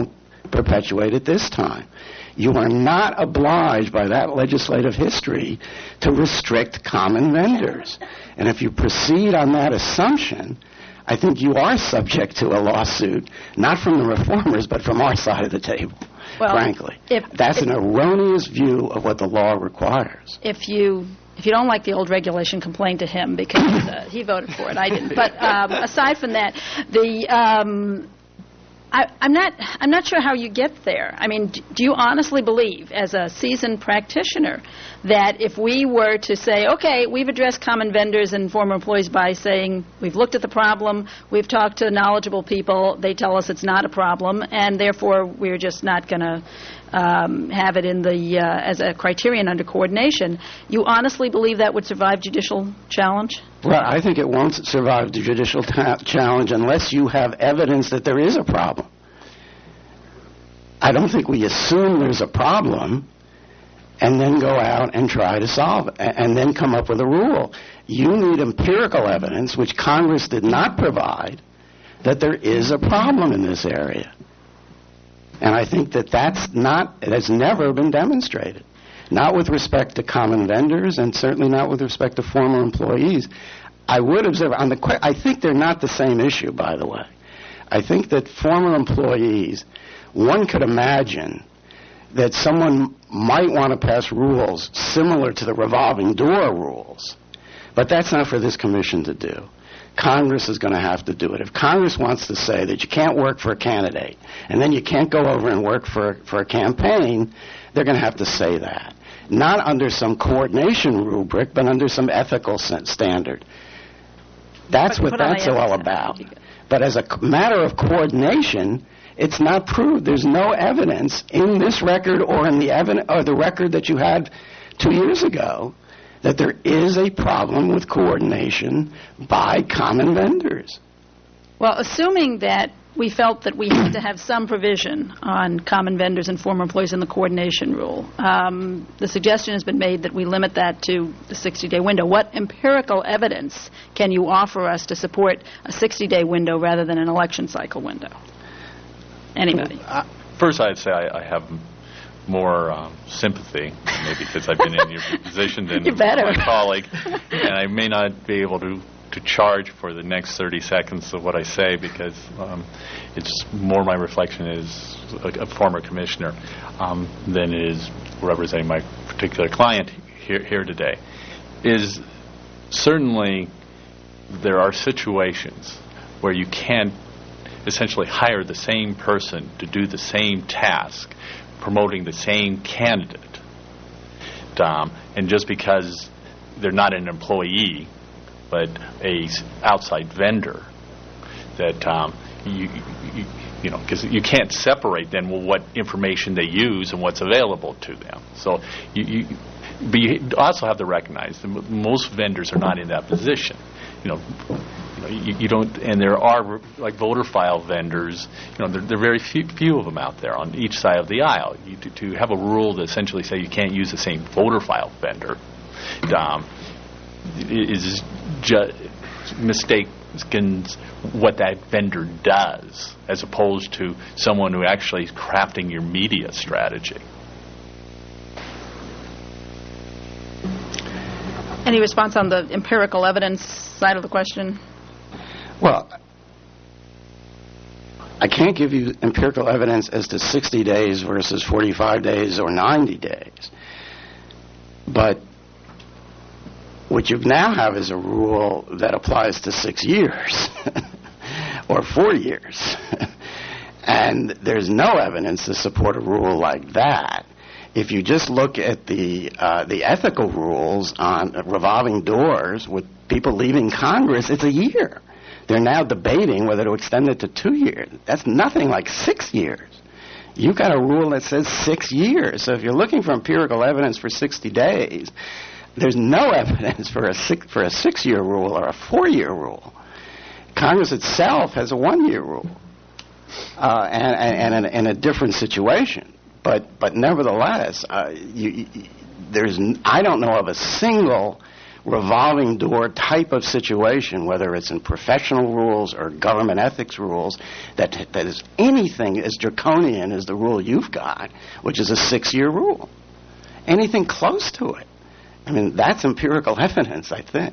perpetuate it this time. You are not obliged by that legislative history to restrict common vendors. And if you proceed on that assumption, I think you are subject to a lawsuit, not from the reformers, but from our side of the table, well, frankly. If, That's if, an erroneous view of what the law requires. If you if you don't like the old regulation, complain to him, because uh, he voted for it. I didn't. But um, aside from that, the... Um, I, I'm not. I'm not sure how you get there. I mean, do you honestly believe, as a seasoned practitioner, that if we were to say, okay, we've addressed common vendors and former employees by saying we've looked at the problem, we've talked to knowledgeable people, they tell us it's not a problem, and therefore we're just not going to um, have it in the uh, as a criterion under coordination? You honestly believe that would survive judicial challenge? Well, I think it won't survive the judicial ta- challenge unless you have evidence that there is a problem. I don't think we assume there's a problem and then go out and try to solve it and, and then come up with a rule. You need empirical evidence, which Congress did not provide, that there is a problem in this area. And I think that that's not, it has never been demonstrated. Not with respect to common vendors, and certainly not with respect to former employees. I would observe on the. Que- I think they're not the same issue, by the way. I think that former employees, one could imagine that someone might want to pass rules similar to the revolving door rules, but that's not for this commission to do. Congress is going to have to do it. If Congress wants to say that you can't work for a candidate and then you can't go over and work for for a campaign, they're going to have to say that. Not under some coordination rubric, but under some ethical standard. That's what that's all about. But as a matter of coordination, it's not proved. There's no evidence in this record or in the evidence or the record that you had two years ago that there is a problem with coordination by common vendors. Well, assuming that we felt that we had to have some provision on common vendors and former employees in the coordination rule, um, the suggestion has been made that we limit that to the sixty-day window. What empirical evidence can you offer us to support a sixty-day window rather than an election cycle window? Anybody? Uh, first, I'd say I, I have more um, sympathy, maybe because I've been in your position than my colleague, and I may not be able to to charge for the next thirty seconds of what I say, because um, it's more my reflection as a, a former commissioner um, than it is representing my particular client here, here today. Is certainly there are situations where you can't essentially hire the same person to do the same task, promoting the same candidate, um, and just because they're not an employee but a outside vendor, that um, you, you you know, because you can't separate then what information they use and what's available to them. So you, you but you also have to recognize that most vendors are not in that position. You know, you, know, you, you don't, and there are like voter file vendors. You know, there, there are very few, few of them out there on each side of the aisle. You, to, to have a rule that essentially say you can't use the same voter file vendor um, is just mistakes what that vendor does, as opposed to someone who actually is crafting your media strategy. Any response on the empirical evidence side of the question? Well, I can't give you empirical evidence as to sixty days versus forty-five days or ninety days. But what you now have is a rule that applies to six years or four years. And there's no evidence to support a rule like that. If you just look at the uh, the ethical rules on revolving doors with people leaving Congress, it's a year. They're now debating whether to extend it to two years. That's nothing like six years. You've got a rule that says six years. So if you're looking for empirical evidence for sixty days, there's no evidence for a six, for a six-year rule or a four-year rule. Congress itself has a one-year rule, uh, and, and, and in a different situation. But but nevertheless, uh, you, you, there's n- I don't know of a single revolving door type of situation, whether it's in professional rules or government ethics rules, that that is anything as draconian as the rule you've got, which is a six-year rule. Anything close to it. I mean, that's empirical evidence, I think.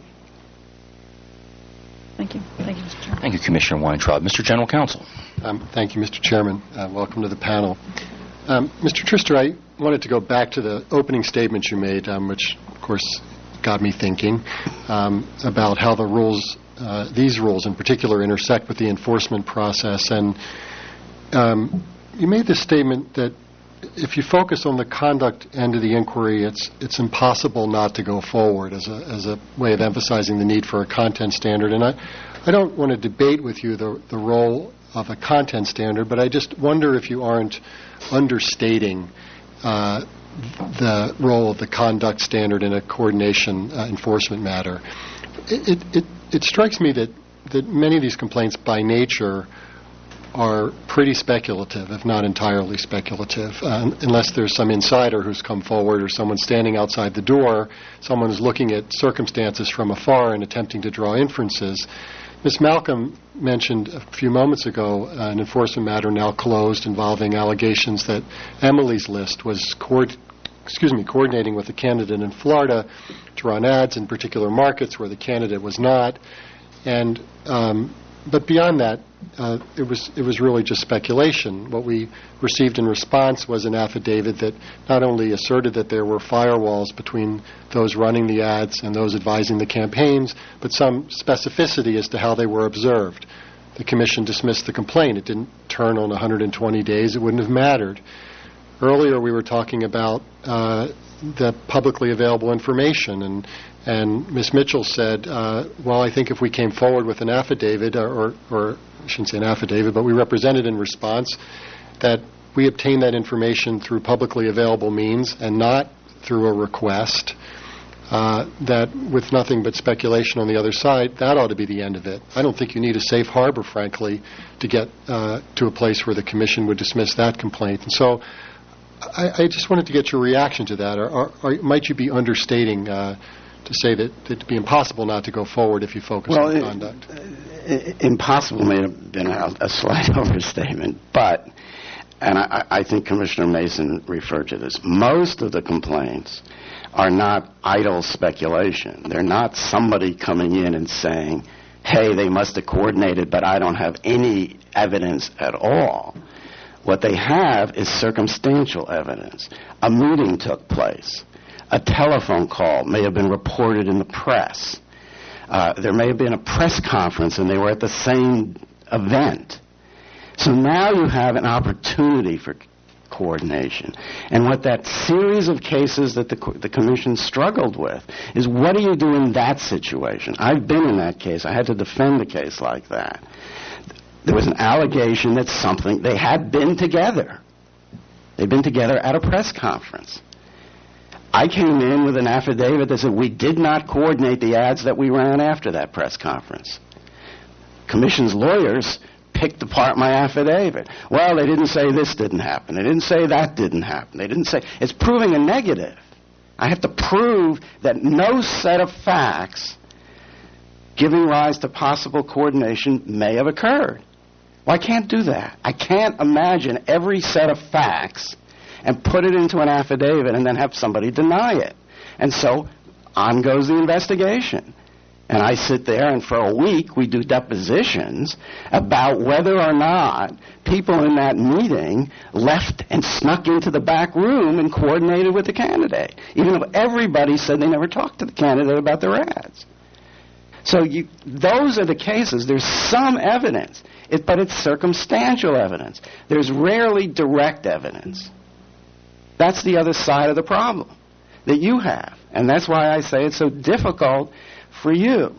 Thank you. Thank you, Mister Chairman. Thank you, Commissioner Weintraub. Mister General Counsel. Um, thank you, Mister Chairman. Uh, welcome to the panel. Um, Mister Trista, I wanted to go back to the opening statement you made, um, which, of course, got me thinking um, about how the rules, uh, these rules in particular, intersect with the enforcement process. And um, you made this statement that if you focus on the conduct end of the inquiry, it's it's impossible not to go forward as a as a way of emphasizing the need for a content standard. And I, I don't want to debate with you the the role of a content standard, but I just wonder if you aren't understating uh, the role of the conduct standard in a coordination uh, enforcement matter. It, it, it, it strikes me that, that many of these complaints by nature are pretty speculative, if not entirely speculative, uh, unless there's some insider who's come forward or someone standing outside the door, someone who's looking at circumstances from afar and attempting to draw inferences. Miz Malcolm mentioned a few moments ago uh, an enforcement matter now closed involving allegations that Emily's List was co- excuse me, coordinating with a candidate in Florida to run ads in particular markets where the candidate was not. And um, but beyond that, uh, it was it was really just speculation. What we received in response was an affidavit that not only asserted that there were firewalls between those running the ads and those advising the campaigns, but some specificity as to how they were observed. The Commission dismissed the complaint. It didn't turn on one hundred twenty days. It wouldn't have mattered. Earlier, we were talking about uh, the publicly available information, and and Miz Mitchell said, uh, well, I think if we came forward with an affidavit, or, or I shouldn't say an affidavit, but we represented in response that we obtained that information through publicly available means and not through a request, uh, that with nothing but speculation on the other side, that ought to be the end of it. I don't think you need a safe harbor, frankly, to get uh, to a place where the Commission would dismiss that complaint. And so I, I just wanted to get your reaction to that. Or, or, or might you be understating uh, to say that it would be impossible not to go forward if you focus well, on it, conduct? It, impossible may have been a, a slight overstatement, but, and I, I think Commissioner Mason referred to this, most of the complaints are not idle speculation. They're not somebody coming in and saying, hey, they must have coordinated, but I don't have any evidence at all. What they have is circumstantial evidence. A meeting took place. A telephone call may have been reported in the press. Uh, there may have been a press conference and they were at the same event. So now you have an opportunity for coordination. And what that series of cases that the, the Commission struggled with is, what do you do in that situation? I've been in that case. I had to defend a case like that. There was an allegation that something, they had been together. They'd been together at a press conference. I came in with an affidavit that said we did not coordinate the ads that we ran after that press conference. Commission's lawyers picked apart my affidavit. Well, they didn't say this didn't happen. They didn't say that didn't happen. They didn't say, it's proving a negative. I have to prove that no set of facts giving rise to possible coordination may have occurred. Well, I can't do that. I can't imagine every set of facts and put it into an affidavit and then have somebody deny it. And so on goes the investigation. And I sit there, and for a week we do depositions about whether or not people in that meeting left and snuck into the back room and coordinated with the candidate, even though everybody said they never talked to the candidate about their ads. So you, those are the cases. There's some evidence, it, but it's circumstantial evidence. There's rarely direct evidence. That's the other side of the problem that you have. And that's why I say it's so difficult for you.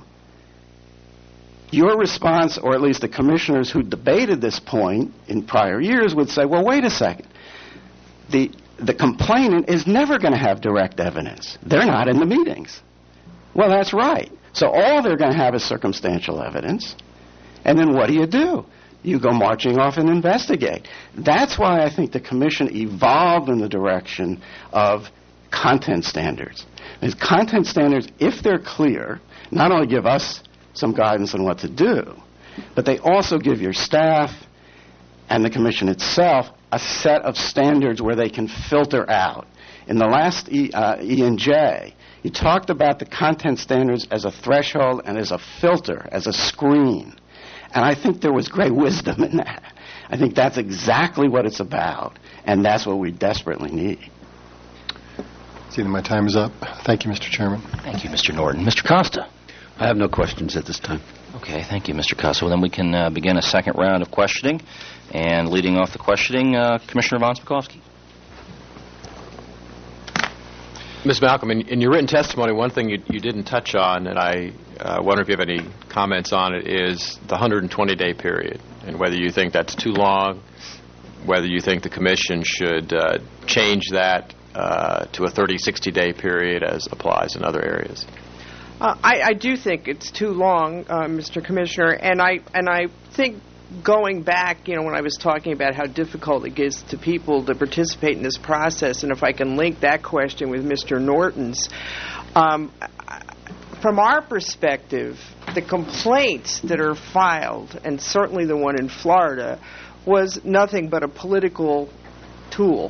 Your response, or at least the commissioners who debated this point in prior years, would say, well, wait a second. The, the complainant is never going to have direct evidence. They're not in the meetings. Well, that's right. So all they're going to have is circumstantial evidence. And then what do you do? You go marching off and investigate. That's why I think the Commission evolved in the direction of content standards. These content standards, if they're clear, not only give us some guidance on what to do, but they also give your staff and the commission itself a set of standards where they can filter out. In the last E, uh, E and J, you talked about the content standards as a threshold and as a filter, as a screen. And I think there was great wisdom in that. I think that's exactly what it's about, and that's what we desperately need. See that my time is up. Thank you, Mister Chairman. Thank you, Mister Norton. Mister Costa? I have no questions at this time. Okay, thank you, Mister Costa. Well, then we can uh, begin a second round of questioning. And leading off the questioning, uh, Commissioner Von Spakovsky. Miz Malcolm, in, in your written testimony, one thing you, you didn't touch on, and I uh, wonder if you have any comments on it, is the one hundred twenty day period, and whether you think that's too long, whether you think the Commission should uh, change that uh, to a thirty, sixty day period as applies in other areas. Uh, I, I do think it's too long, uh, Mister Commissioner, and I and I think going back, you know, when I was talking about how difficult it is to people to participate in this process, and if I can link that question with Mister Norton's, um, from our perspective, the complaints that are filed, and certainly the one in Florida, was nothing but a political tool.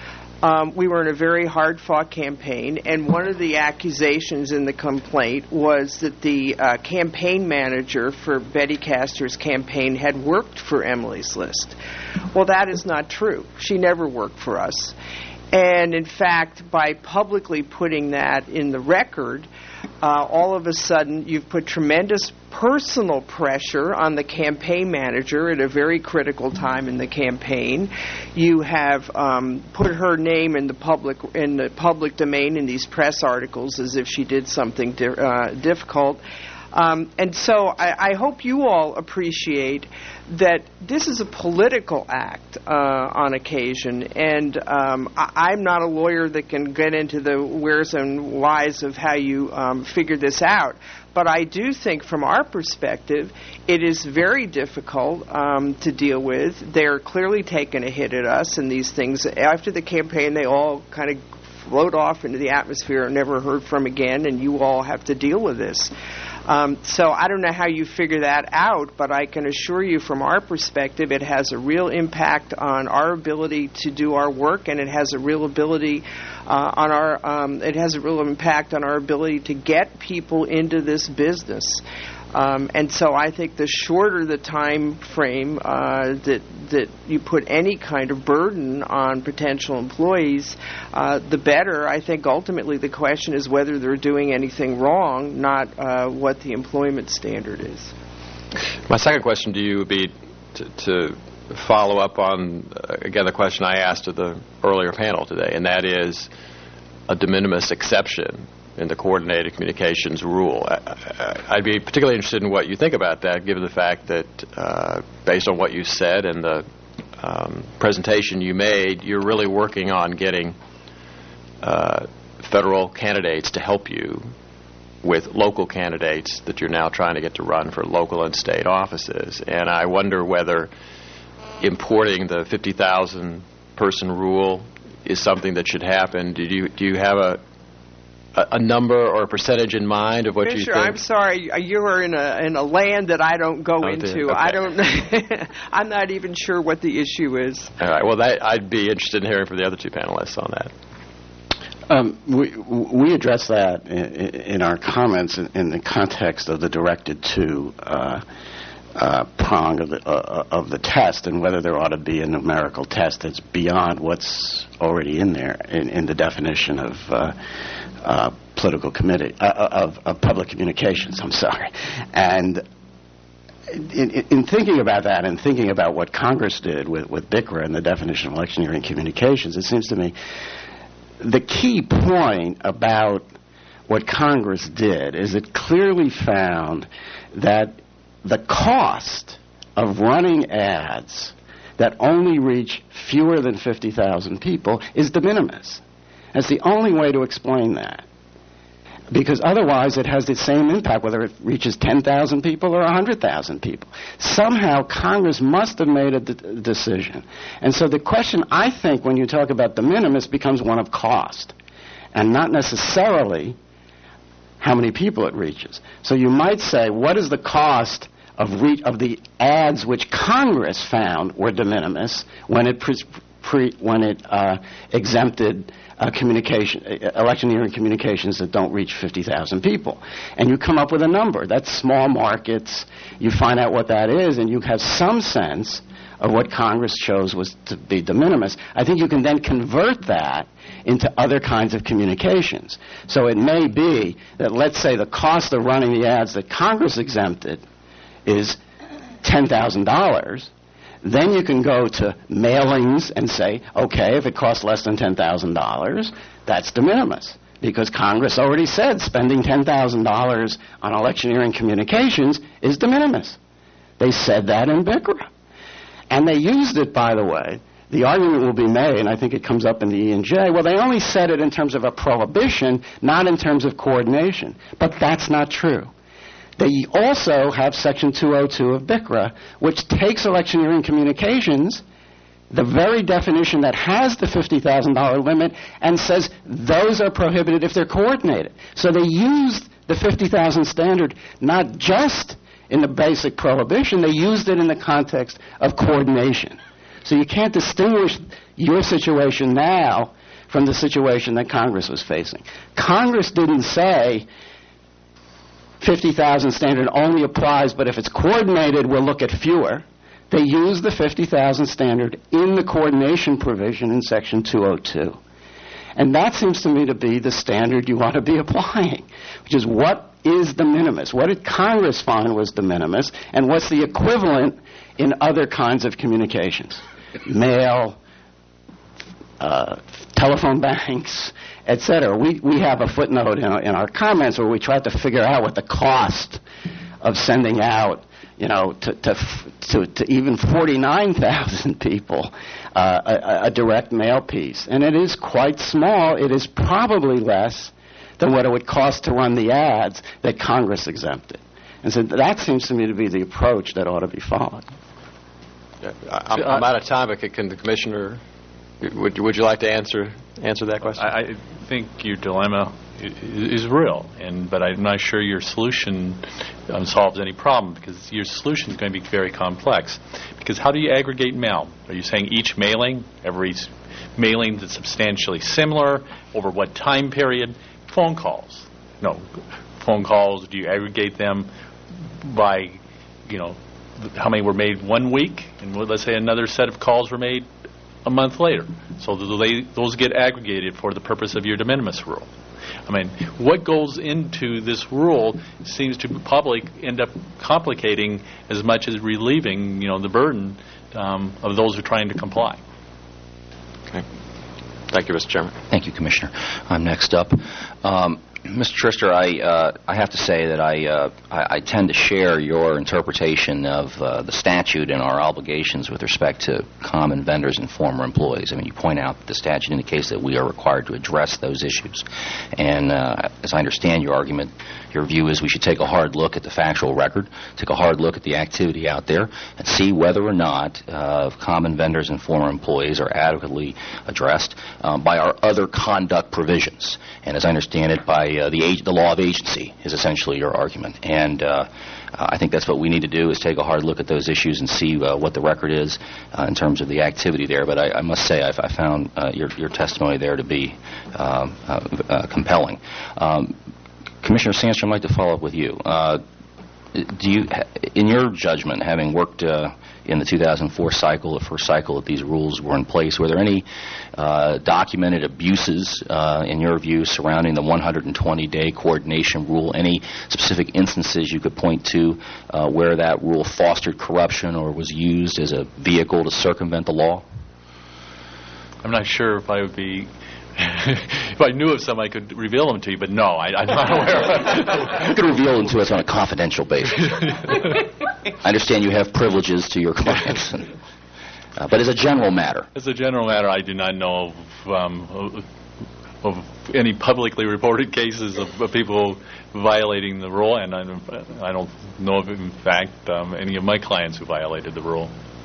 Um, we were in a very hard-fought campaign, and one of the accusations in the complaint was that the uh, campaign manager for Betty Castor's campaign had worked for Emily's List. Well, that is not true. She never worked for us. And, in fact, by publicly putting that in the record, uh, all of a sudden you've put tremendous personal pressure on the campaign manager at a very critical time in the campaign. You have um, put her name in the public in the public domain in these press articles as if she did something di- uh, difficult. Um, and so I, I hope you all appreciate that this is a political act uh, on occasion, and um, I, I'm not a lawyer that can get into the wheres and whys of how you um, figure this out. But I do think from our perspective, it is very difficult um, to deal with. They're clearly taking a hit at us, and these things, after the campaign, they all kind of float off into the atmosphere and never heard from again, and you all have to deal with this. Um, so I don't know how you figure that out, but I can assure you from our perspective it has a real impact on our ability to do our work, and it has a real ability uh, on our um, it has a real impact on our ability to get people into this business. Um, and so I think the shorter the time frame uh, that that you put any kind of burden on potential employees, uh, the better. I think ultimately the question is whether they're doing anything wrong, not uh, what the employment standard is. My second question to you would be to, to follow up on, uh, again, the question I asked of the earlier panel today, and that is a de minimis exception in the coordinated communications rule. I, I'd be particularly interested in what you think about that, given the fact that, uh, based on what you said and the um, presentation you made, you're really working on getting uh, federal candidates to help you with local candidates that you're now trying to get to run for local and state offices. And I wonder whether importing the fifty thousand person rule is something that should happen. Do you, do you have a a number or a percentage in mind of what Fisher, you think? I'm sorry, you are in a in a land that I don't go oh, into. Okay. I don't. I'm not even sure what the issue is. All right. Well, that, I'd be interested in hearing from the other two panelists on that. Um, we we address that in, in our comments in, in the context of the directed to uh, uh, prong of the uh, of the test, and whether there ought to be a numerical test that's beyond what's already in there in, in the definition of uh, uh, political committee uh, of, of public communications. I'm sorry, and. In, in thinking about that and thinking about what Congress did with, with B I C R A and the definition of electioneering communications, it seems to me the key point about what Congress did is it clearly found that the cost of running ads that only reach fewer than fifty thousand people is de minimis. That's the only way to explain that. Because otherwise it has the same impact whether it reaches ten thousand people or one hundred thousand people. Somehow Congress must have made a d- decision. And so the question, I think, when you talk about de minimis becomes one of cost. and not necessarily how many people it reaches. So you might say, what is the cost of, re- of the ads which Congress found were de minimis when it, pre- pre- when it uh, exempted uh, communication, uh, electioneering communications that don't reach fifty thousand people? And you come up with a number. That's small markets. You find out what that is, and you have some sense of what Congress chose was to be de minimis. I think you can then convert that into other kinds of communications. So it may be that, let's say, the cost of running the ads that Congress exempted is ten thousand dollars. Then you can go to mailings and say, okay, if it costs less than ten thousand dollars, that's de minimis, because Congress already said spending ten thousand dollars on electioneering communications is de minimis. They said that in BICRA. And they used it, by the way. The argument will be made, and I think it comes up in the E and J, well, they only said it in terms of a prohibition, not in terms of coordination. But that's not true. They also have Section two oh two of BICRA, which takes electioneering communications, the very definition that has the fifty thousand dollars limit, and says those are prohibited if they're coordinated. So they used the fifty thousand standard not just in the basic prohibition, they used it in the context of coordination. So you can't distinguish your situation now from the situation that Congress was facing. Congress didn't say fifty thousand standard only applies, but if it's coordinated, we'll look at fewer. They used the fifty thousand standard in the coordination provision in Section two oh two. And that seems to me to be the standard you want to be applying, which is what is de minimis? What did Congress find was de minimis, and what's the equivalent in other kinds of communications? Mail, uh, telephone banks, et cetera. We, we have a footnote in our, in our comments where we tried to figure out what the cost of sending out, you know, to, to, to, to even forty-nine thousand people uh, a, a direct mail piece. And it is quite small. It is probably less than what it would cost to run the ads that Congress exempted. And so that seems to me to be the approach that ought to be followed. Yeah, I'm, I'm out of time, but can the Commissioner, would, would you like to answer answer that question? I, I think your dilemma is, is real, and but I'm not sure your solution um, solves any problem, because your solution is going to be very complex. Because how do you aggregate mail? Are you saying each mailing, every mailing that's substantially similar, over what time period? Phone calls. No. Phone calls, do you aggregate them by, you know, how many were made one week, and let's say another set of calls were made a month later? So they, those get aggregated for the purpose of your de minimis rule. I mean, what goes into this rule seems to probably end up complicating as much as relieving, you know, the burden um, of those who are trying to comply. Okay. Thank you, Mister Chairman. Thank you, Commissioner. I'm next up. Um, Mister Trister, I uh, I have to say that I, uh, I I tend to share your interpretation of uh, the statute and our obligations with respect to common vendors and former employees. I mean, you point out that the statute indicates that we are required to address those issues. And uh, as I understand your argument, your view is we should take a hard look at the factual record, take a hard look at the activity out there, and see whether or not uh, common vendors and former employees are adequately addressed um, by our other conduct provisions. And as I understand it, by uh, the ag- the law of agency is essentially your argument. And uh, I think that's what we need to do, is take a hard look at those issues and see uh, what the record is uh, in terms of the activity there. But I, I must say I've, I found uh, your, your testimony there to be uh, uh, uh, compelling. Um, Commissioner Sandstrom, I'd like to follow up with you. Uh, do you, in your judgment, having worked uh, in the two thousand four cycle, the first cycle that these rules were in place, were there any uh, documented abuses, uh, in your view, surrounding the one hundred twenty day coordination rule? Any specific instances you could point to uh, where that rule fostered corruption or was used as a vehicle to circumvent the law? I'm not sure if I would be... if I knew of some, I could reveal them to you, but no, I, I'm not aware of them. You could reveal them to us on a confidential basis. I understand you have privileges to your clients, and, uh, but as a general matter. As a general matter, I do not know of, um, of, of any publicly reported cases of, of people violating the rule, and I, I don't know of, in fact, um, any of my clients who violated the rule.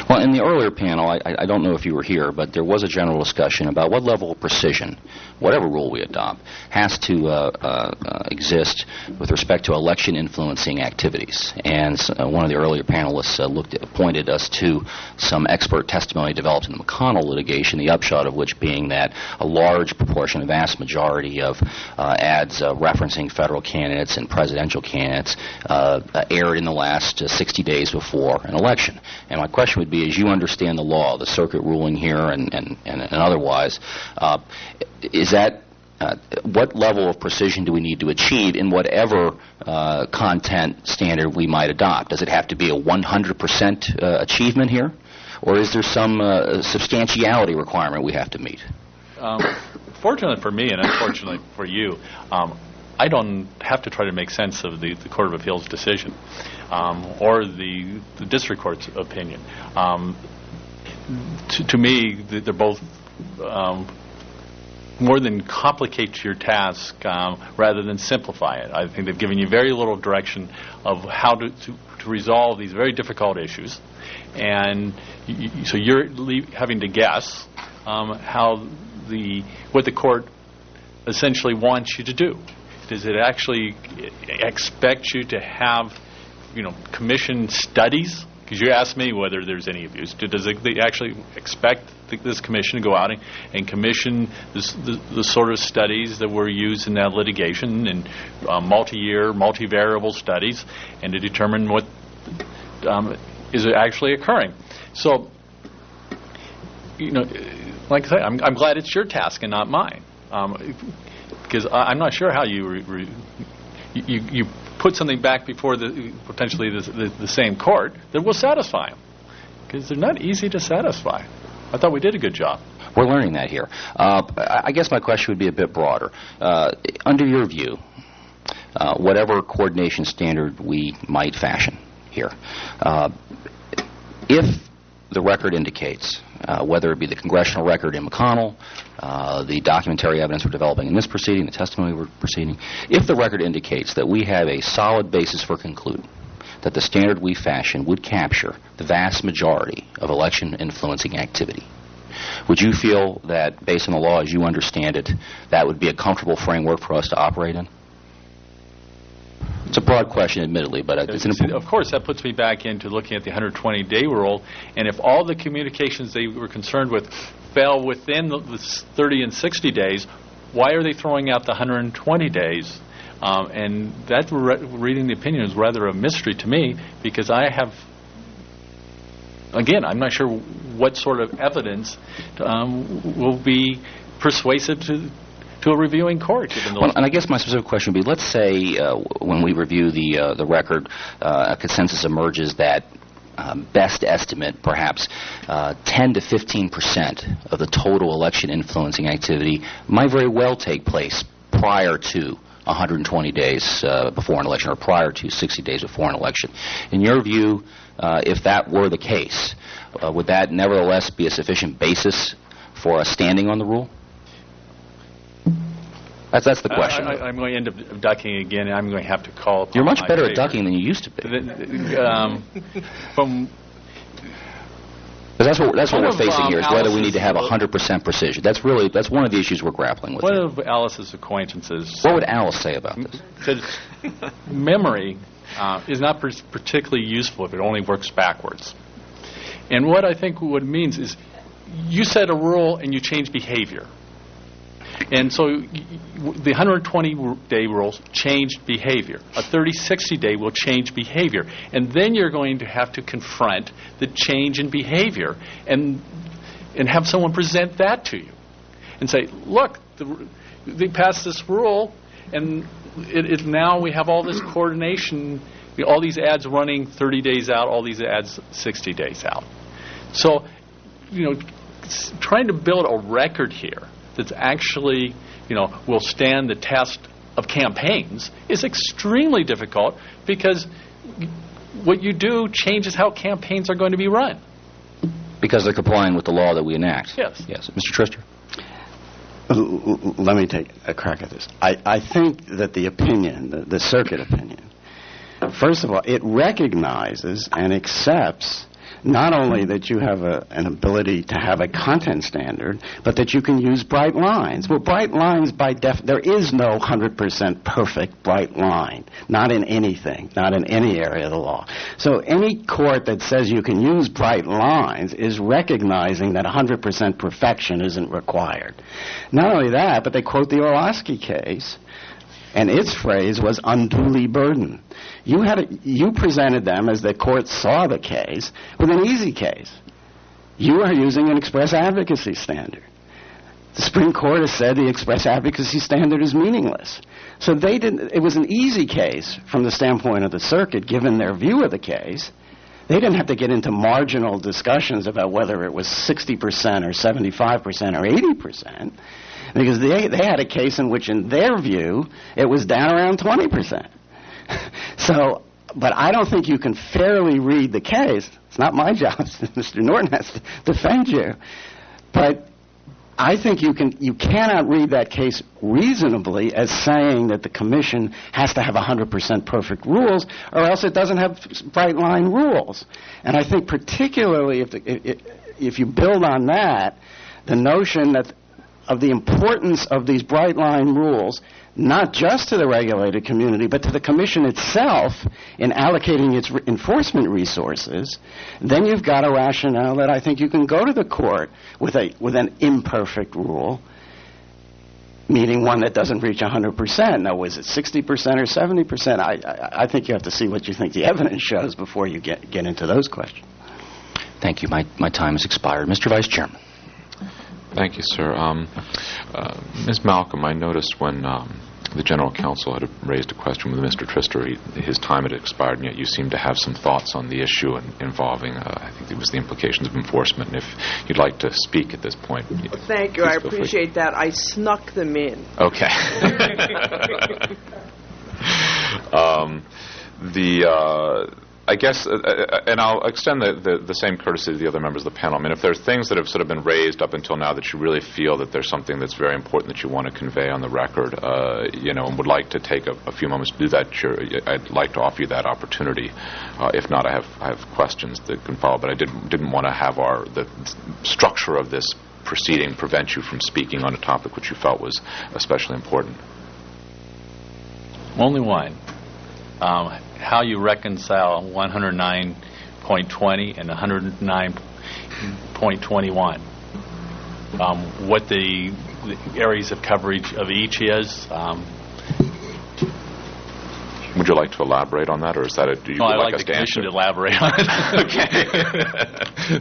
Well, in the earlier panel, I, I don't know if you were here, but there was a general discussion about what level of precision, whatever rule we adopt, has to uh, uh, uh, exist with respect to election influencing activities. And uh, one of the earlier panelists uh, looked at, pointed us to some expert testimony developed in the McConnell litigation, the upshot of which being that a large proportion, a vast majority of uh, ads uh, referencing federal candidates and presidential candidates uh, uh, aired in the last uh, sixty days before an election. And my question would be, as you understand the law, the circuit ruling here and, and, and, and otherwise, uh, is that uh, what level of precision do we need to achieve in whatever uh, content standard we might adopt? Does it have to be a one hundred percent uh, achievement here? Or is there some uh, substantiality requirement we have to meet? Um, fortunately for me and unfortunately for you, um, I don't have to try to make sense of the, the Court of Appeals decision um, or the, the district court's opinion. Um, to, to me, they're both um, more than complicate your task um, rather than simplify it. I think they've given you very little direction of how to, to, to resolve these very difficult issues. And y- y- so you're le- having to guess um, how the what the court essentially wants you to do. Does it actually expect you to have, you know, commission studies? Because you asked me whether there's any abuse. Does it, they actually expect th- this commission to go out and, and commission this, the, the sort of studies that were used in that litigation and uh, multi-year, multivariable studies, and to determine what um, is actually occurring? So, you know, like I say, I'm, I'm glad it's your task and not mine. Um, Because I'm not sure how you re, re, you, you put something back before the potentially the, the, the same court that will satisfy them, because they're not easy to satisfy. I thought we did a good job. We're learning that here. Uh, I guess my question would be a bit broader. Uh, under your view, uh, whatever coordination standard we might fashion here, uh, if the record indicates, uh, whether it be the congressional record in McConnell, uh, the documentary evidence we're developing in this proceeding, the testimony we're proceeding, if the record indicates that we have a solid basis for concluding that the standard we fashion would capture the vast majority of election influencing activity, would you feel that, based on the law as you understand it, that would be a comfortable framework for us to operate in? It's a broad question, admittedly, but it's an important. Of course, that puts me back into looking at the one hundred twenty day rule, and if all the communications they were concerned with fell within the, the thirty and sixty days, why are they throwing out the one hundred twenty days? Um, and that, re- reading the opinion, is rather a mystery to me, because I have, again, I'm not sure what sort of evidence um, will be persuasive to to a reviewing court. Well, and I guess my specific question would be, let's say uh, when we review the uh, the record, uh, a consensus emerges that um, best estimate, perhaps uh, ten to fifteen percent of the total election influencing activity might very well take place prior to one hundred twenty days uh, before an election, or prior to sixty days before an election. In your view, uh, if that were the case, uh, would that nevertheless be a sufficient basis for us standing on the rule? That's that's the question. I, I, I'm going to end up ducking again, and I'm going to have to call upon You're much better favor. at ducking than you used to be. Um, from that's what that's what one we're of, facing um, here is whether we Alice's need to have one hundred percent precision. That's really that's one of the issues we're grappling with. One here. of Alice's acquaintances. What would Alice say about this? Said memory uh, is not per- particularly useful if it only works backwards. And what I think what it means is you set a rule and you change behavior. And so y- y- the one hundred twenty day rules changed behavior. A thirty sixty day will change behavior. And then you're going to have to confront the change in behavior and and have someone present that to you and say, look, the, they passed this rule, and it, it now we have all this coordination, all these ads running thirty days out, all these ads sixty days out. So, you know, trying to build a record here that's actually, you know, will stand the test of campaigns is extremely difficult, because what you do changes how campaigns are going to be run. Because they're complying with the law that we enact. Yes. Yes. Mister Trister? Let me take a crack at this. I, I think that the opinion, the, the circuit opinion, first of all, it recognizes and accepts not only that you have a, an ability to have a content standard, but that you can use bright lines. Well, bright lines, by def, there is no one hundred percent perfect bright line, not in anything, not in any area of the law. So any court that says you can use bright lines is recognizing that one hundred percent perfection isn't required. Not only that, but they quote the Orlowski case, and its phrase was unduly burdened. You had a, you presented them, as the court saw the case, with an easy case. You are using an express advocacy standard. The Supreme Court has said the express advocacy standard is meaningless. So they didn't. It was an easy case from the standpoint of the circuit, given their view of the case. They didn't have to get into marginal discussions about whether it was sixty percent or seventy-five percent or eighty percent. Because they, they had a case in which, in their view, it was down around twenty percent. So, but I don't think you can fairly read the case. It's not my job. Mister Norton has to defend you. But I think you can you cannot read that case reasonably as saying that the commission has to have one hundred percent perfect rules, or else it doesn't have bright line rules. And I think particularly if the, if, if you build on that, the notion that of the importance of these bright line rules, not just to the regulated community, but to the commission itself in allocating its re- enforcement resources, then you've got a rationale that I think you can go to the court with a with an imperfect rule, meaning one that doesn't reach one hundred percent. Now, is it sixty percent or seventy percent? I, I, I think you have to see what you think the evidence shows before you get, get into those questions. Thank you. My, my time has expired. Mister Vice Chairman. Thank you, sir. Um, uh, Miz Malcolm, I noticed when um, the General Counsel had raised a question with Mister Trister, he, his time had expired, and yet you seem to have some thoughts on the issue in, involving, uh, I think it was the implications of enforcement. And if you'd like to speak at this point. Thank you. I appreciate that. I snuck them in. Okay. um, the... Uh, I guess, uh, uh, and I'll extend the, the, the same courtesy to the other members of the panel. I mean, if there's things that have sort of been raised up until now that you really feel that there's something that's very important that you want to convey on the record, uh, you know, and would like to take a, a few moments to do that, sure, I'd like to offer you that opportunity. Uh, if not, I have I have questions that can follow, but I didn't didn't want to have our the structure of this proceeding prevent you from speaking on a topic which you felt was especially important. Only one. Um, how you reconcile one oh nine point twenty and one oh nine point twenty-one. Um, what the, the areas of coverage of each is. Um, Would you like to elaborate on that, or is that a... Do you no, would I'd like, like us the to commission answer? to elaborate on it. Okay.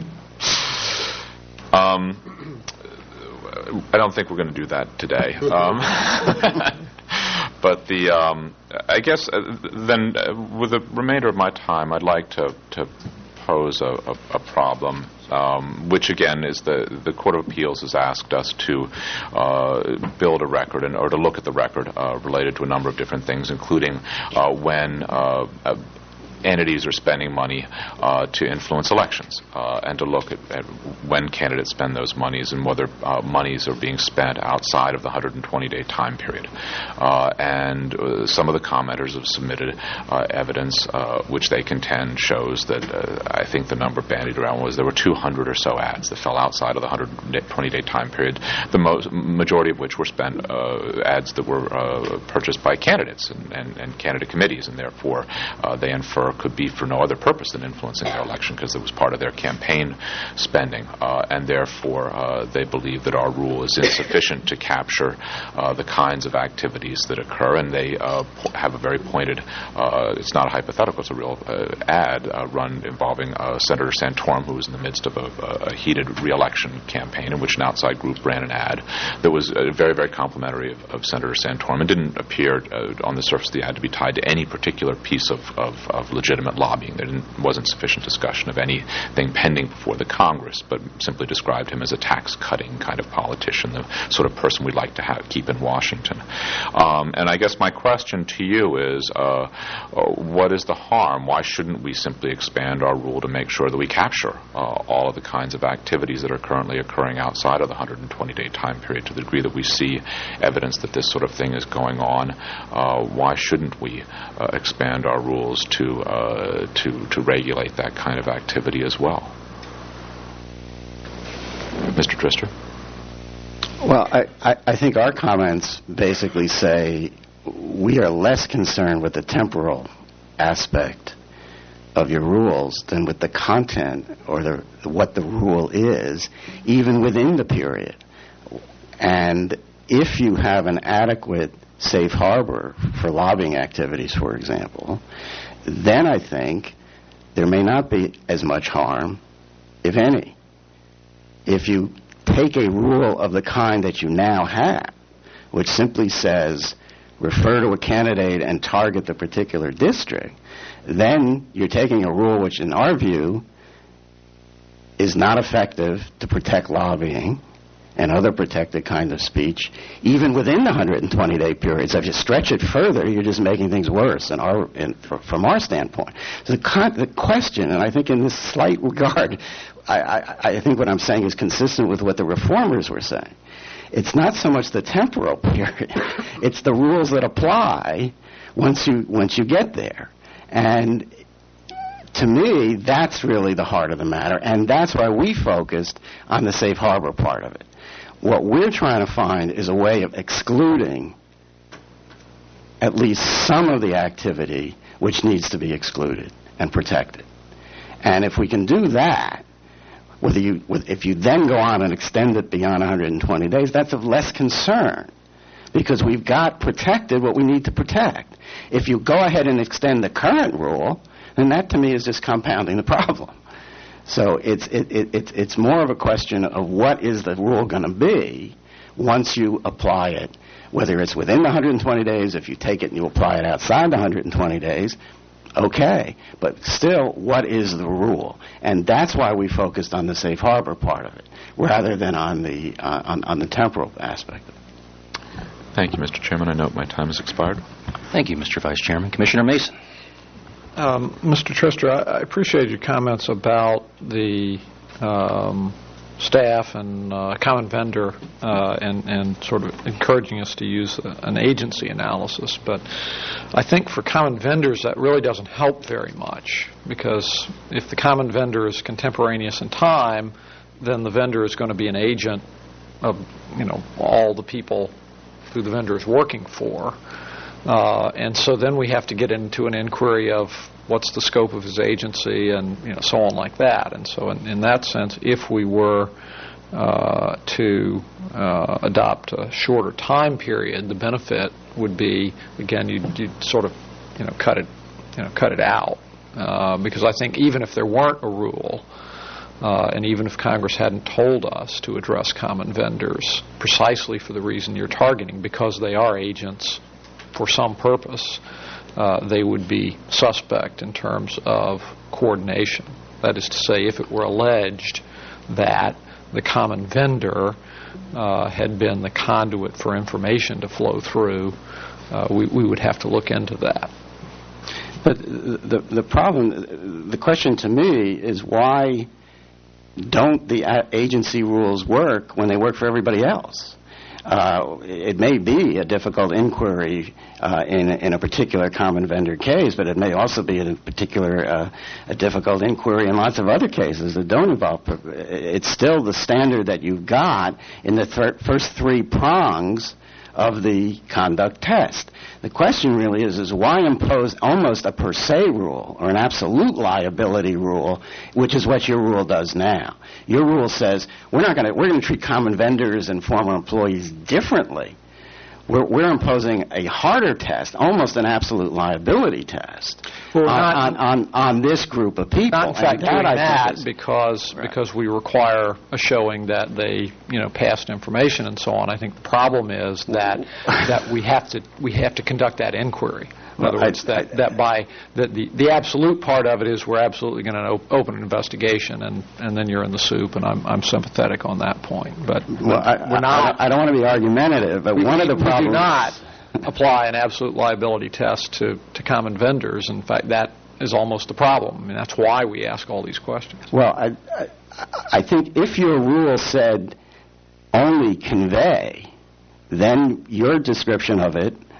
um, I don't think we're going to do that today. Um, But the, um, I guess, uh, then uh, with the remainder of my time, I'd like to, to pose a, a, a problem, um, which again is the the Court of Appeals has asked us to uh, build a record and or to look at the record uh, related to a number of different things, including uh, when uh, uh, entities are spending money uh, to influence elections, uh, and to look at, at when candidates spend those monies and whether uh, monies are being spent outside of the one hundred twenty day time period. Uh, and uh, some of the commenters have submitted uh, evidence uh, which they contend shows that uh, I think the number bandied around was there were two hundred or so ads that fell outside of the one hundred twenty day time period, the most, majority of which were spent uh, ads that were uh, purchased by candidates and, and, and candidate committees, and therefore uh, they infer could be for no other purpose than influencing their election because it was part of their campaign spending, uh, and therefore uh, they believe that our rule is insufficient to capture uh, the kinds of activities that occur, and they uh, po- have a very pointed, uh, it's not a hypothetical, it's a real uh, ad uh, run involving uh, Senator Santorum, who was in the midst of a, a heated re-election campaign in which an outside group ran an ad that was uh, very, very complimentary of, of Senator Santorum and didn't appear uh, on the surface of the ad to be tied to any particular piece of, of, of legitimate lobbying. There didn't, wasn't sufficient discussion of anything pending before the Congress, but simply described him as a tax-cutting kind of politician, the sort of person we'd like to have keep in Washington. Um, and I guess my question to you is, uh, uh, what is the harm? Why shouldn't we simply expand our rule to make sure that we capture uh, all of the kinds of activities that are currently occurring outside of the one hundred twenty day time period to the degree that we see evidence that this sort of thing is going on? Uh, why shouldn't we uh, expand our rules to uh, to to regulate that kind of activity as well. Mister Trister? Well, I, I, I think our comments basically say we are less concerned with the temporal aspect of your rules than with the content or the what the rule is, even within the period. And if you have an adequate safe harbor for lobbying activities, for example, then I think there may not be as much harm, if any. If you take a rule of the kind that you now have, which simply says refer to a candidate and target the particular district, then you're taking a rule which, in our view, is not effective to protect lobbying and other protected kind of speech, even within the one hundred twenty day period. So if you stretch it further, you're just making things worse in our, in, for, from our standpoint. So the, con- the question, and I think in this slight regard, I, I, I think what I'm saying is consistent with what the reformers were saying. It's not so much the temporal period. It's the rules that apply once you once you get there. And to me, that's really the heart of the matter, and that's why we focused on the safe harbor part of it. What we're trying to find is a way of excluding at least some of the activity which needs to be excluded and protected. And if we can do that, whether you, if you then go on and extend it beyond one hundred twenty days, that's of less concern, because we've got protected what we need to protect. If you go ahead and extend the current rule, then that to me is just compounding the problem. So it's it, it, it, it's more of a question of what is the rule going to be once you apply it, whether it's within the one hundred twenty days, if you take it and you apply it outside the one hundred twenty days, okay. But still, what is the rule? And that's why we focused on the safe harbor part of it, rather than on the uh, on, on the temporal aspect of it. Thank you, Mister Chairman. I note my time has expired. Thank you, Mister Vice Chairman. Commissioner Mason. Um, Mister Trister, I, I appreciate your comments about the um, staff and uh, common vendor uh, and, and sort of encouraging us to use a, an agency analysis. But I think for common vendors that really doesn't help very much, because if the common vendor is contemporaneous in time, then the vendor is going to be an agent of, you know, all the people who the vendor is working for. Uh, and so then we have to get into an inquiry of what's the scope of his agency and, you know, so on like that. And so in, in that sense, if we were uh, to uh, adopt a shorter time period, the benefit would be, again, you'd, you'd sort of, you know, cut it, you know, cut it out. Uh, because I think even if there weren't a rule, uh, and even if Congress hadn't told us to address common vendors precisely for the reason you're targeting, because they are agents for some purpose, uh, they would be suspect in terms of coordination. That is to say, if it were alleged that the common vendor uh, had been the conduit for information to flow through, uh, we, we would have to look into that. But the the problem, the question to me is, why don't the agency rules work when they work for everybody else? Uh, it may be a difficult inquiry uh, in, in a particular common vendor case, but it may also be a particular uh, a difficult inquiry in lots of other cases that don't involve. It's still the standard that you've got in the thir- first three prongs of the conduct test. The question really is, is why impose almost a per se rule or an absolute liability rule, which is what your rule does now. Your rule says we're not going to we're going to treat common vendors and former employees differently. We're, we're imposing a harder test, almost an absolute liability test, well, on, on, on, on this group of people. Not in fact that doing I that is, because right. because we require a showing that they, you know, passed information and so on. I think the problem is that that we have to we have to conduct that inquiry. In other words, that, that by that the, the absolute part of it is we're absolutely going to op- open an investigation, and, and then you're in the soup, and I'm I'm sympathetic on that point. But well, I, we're not. I, I don't want to be argumentative, but we, one we, of the problems we do not apply an absolute liability test to, to common vendors. In fact, that is almost the problem. I mean, that's why we ask all these questions. Well, I I, I think if your rule said only convey, then your description of it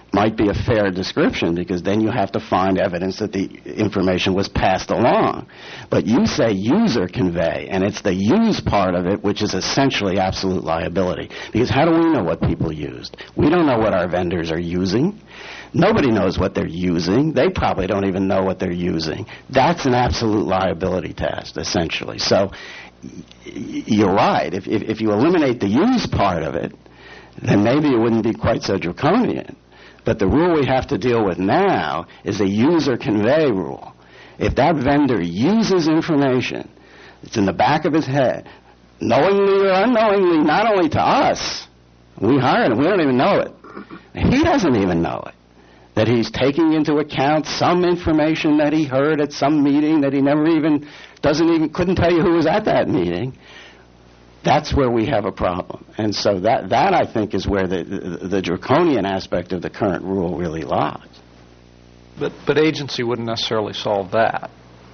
might be a fair description, because then you have to find evidence that the information was passed along. But you say user convey, and it's the use part of it which is essentially absolute liability. Because how do we know what people used? We don't know what our vendors are using. Nobody knows what they're using. They probably don't even know what they're using. That's an absolute liability test, essentially. So y- you're right. If, if, if you eliminate the use part of it, then maybe it wouldn't be quite so draconian. But the rule we have to deal with now is a user convey rule. If that vendor uses information, it's in the back of his head, knowingly or unknowingly, not only to us, we hired him, we don't even know it. He doesn't even know it. That he's taking into account some information that he heard at some meeting that he never even, doesn't even, couldn't tell you who was at that meeting. That's where we have a problem. And so that, that I think, is where the, the, the draconian aspect of the current rule really lies. But, but agency wouldn't necessarily solve that.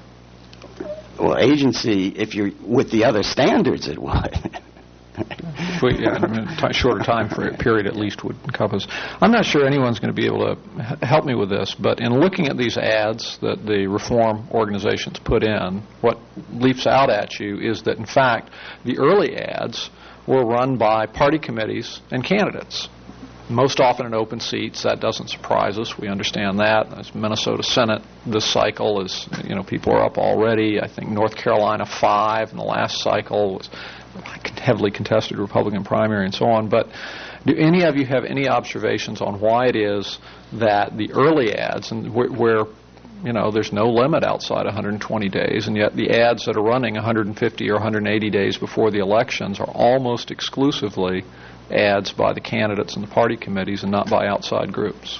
Well, agency, if you're with the other standards, it would. We, yeah, I mean, t- shorter time for a period at least would encompass. I'm not sure anyone's going to be able to h- help me with this, but in looking at these ads that the reform organizations put in, what leaps out at you is that, in fact, the early ads were run by party committees and candidates. Most often in open seats. That doesn't surprise us. We understand that. As Minnesota Senate this cycle is, you know, people are up already. I think North Carolina five in the last cycle was heavily contested Republican primary and so on. But do any of you have any observations on why it is that the early ads, and where, where you know, there's no limit outside one hundred twenty days, and yet the ads that are running one hundred fifty or one hundred eighty days before the elections are almost exclusively ads by the candidates and the party committees and not by outside groups?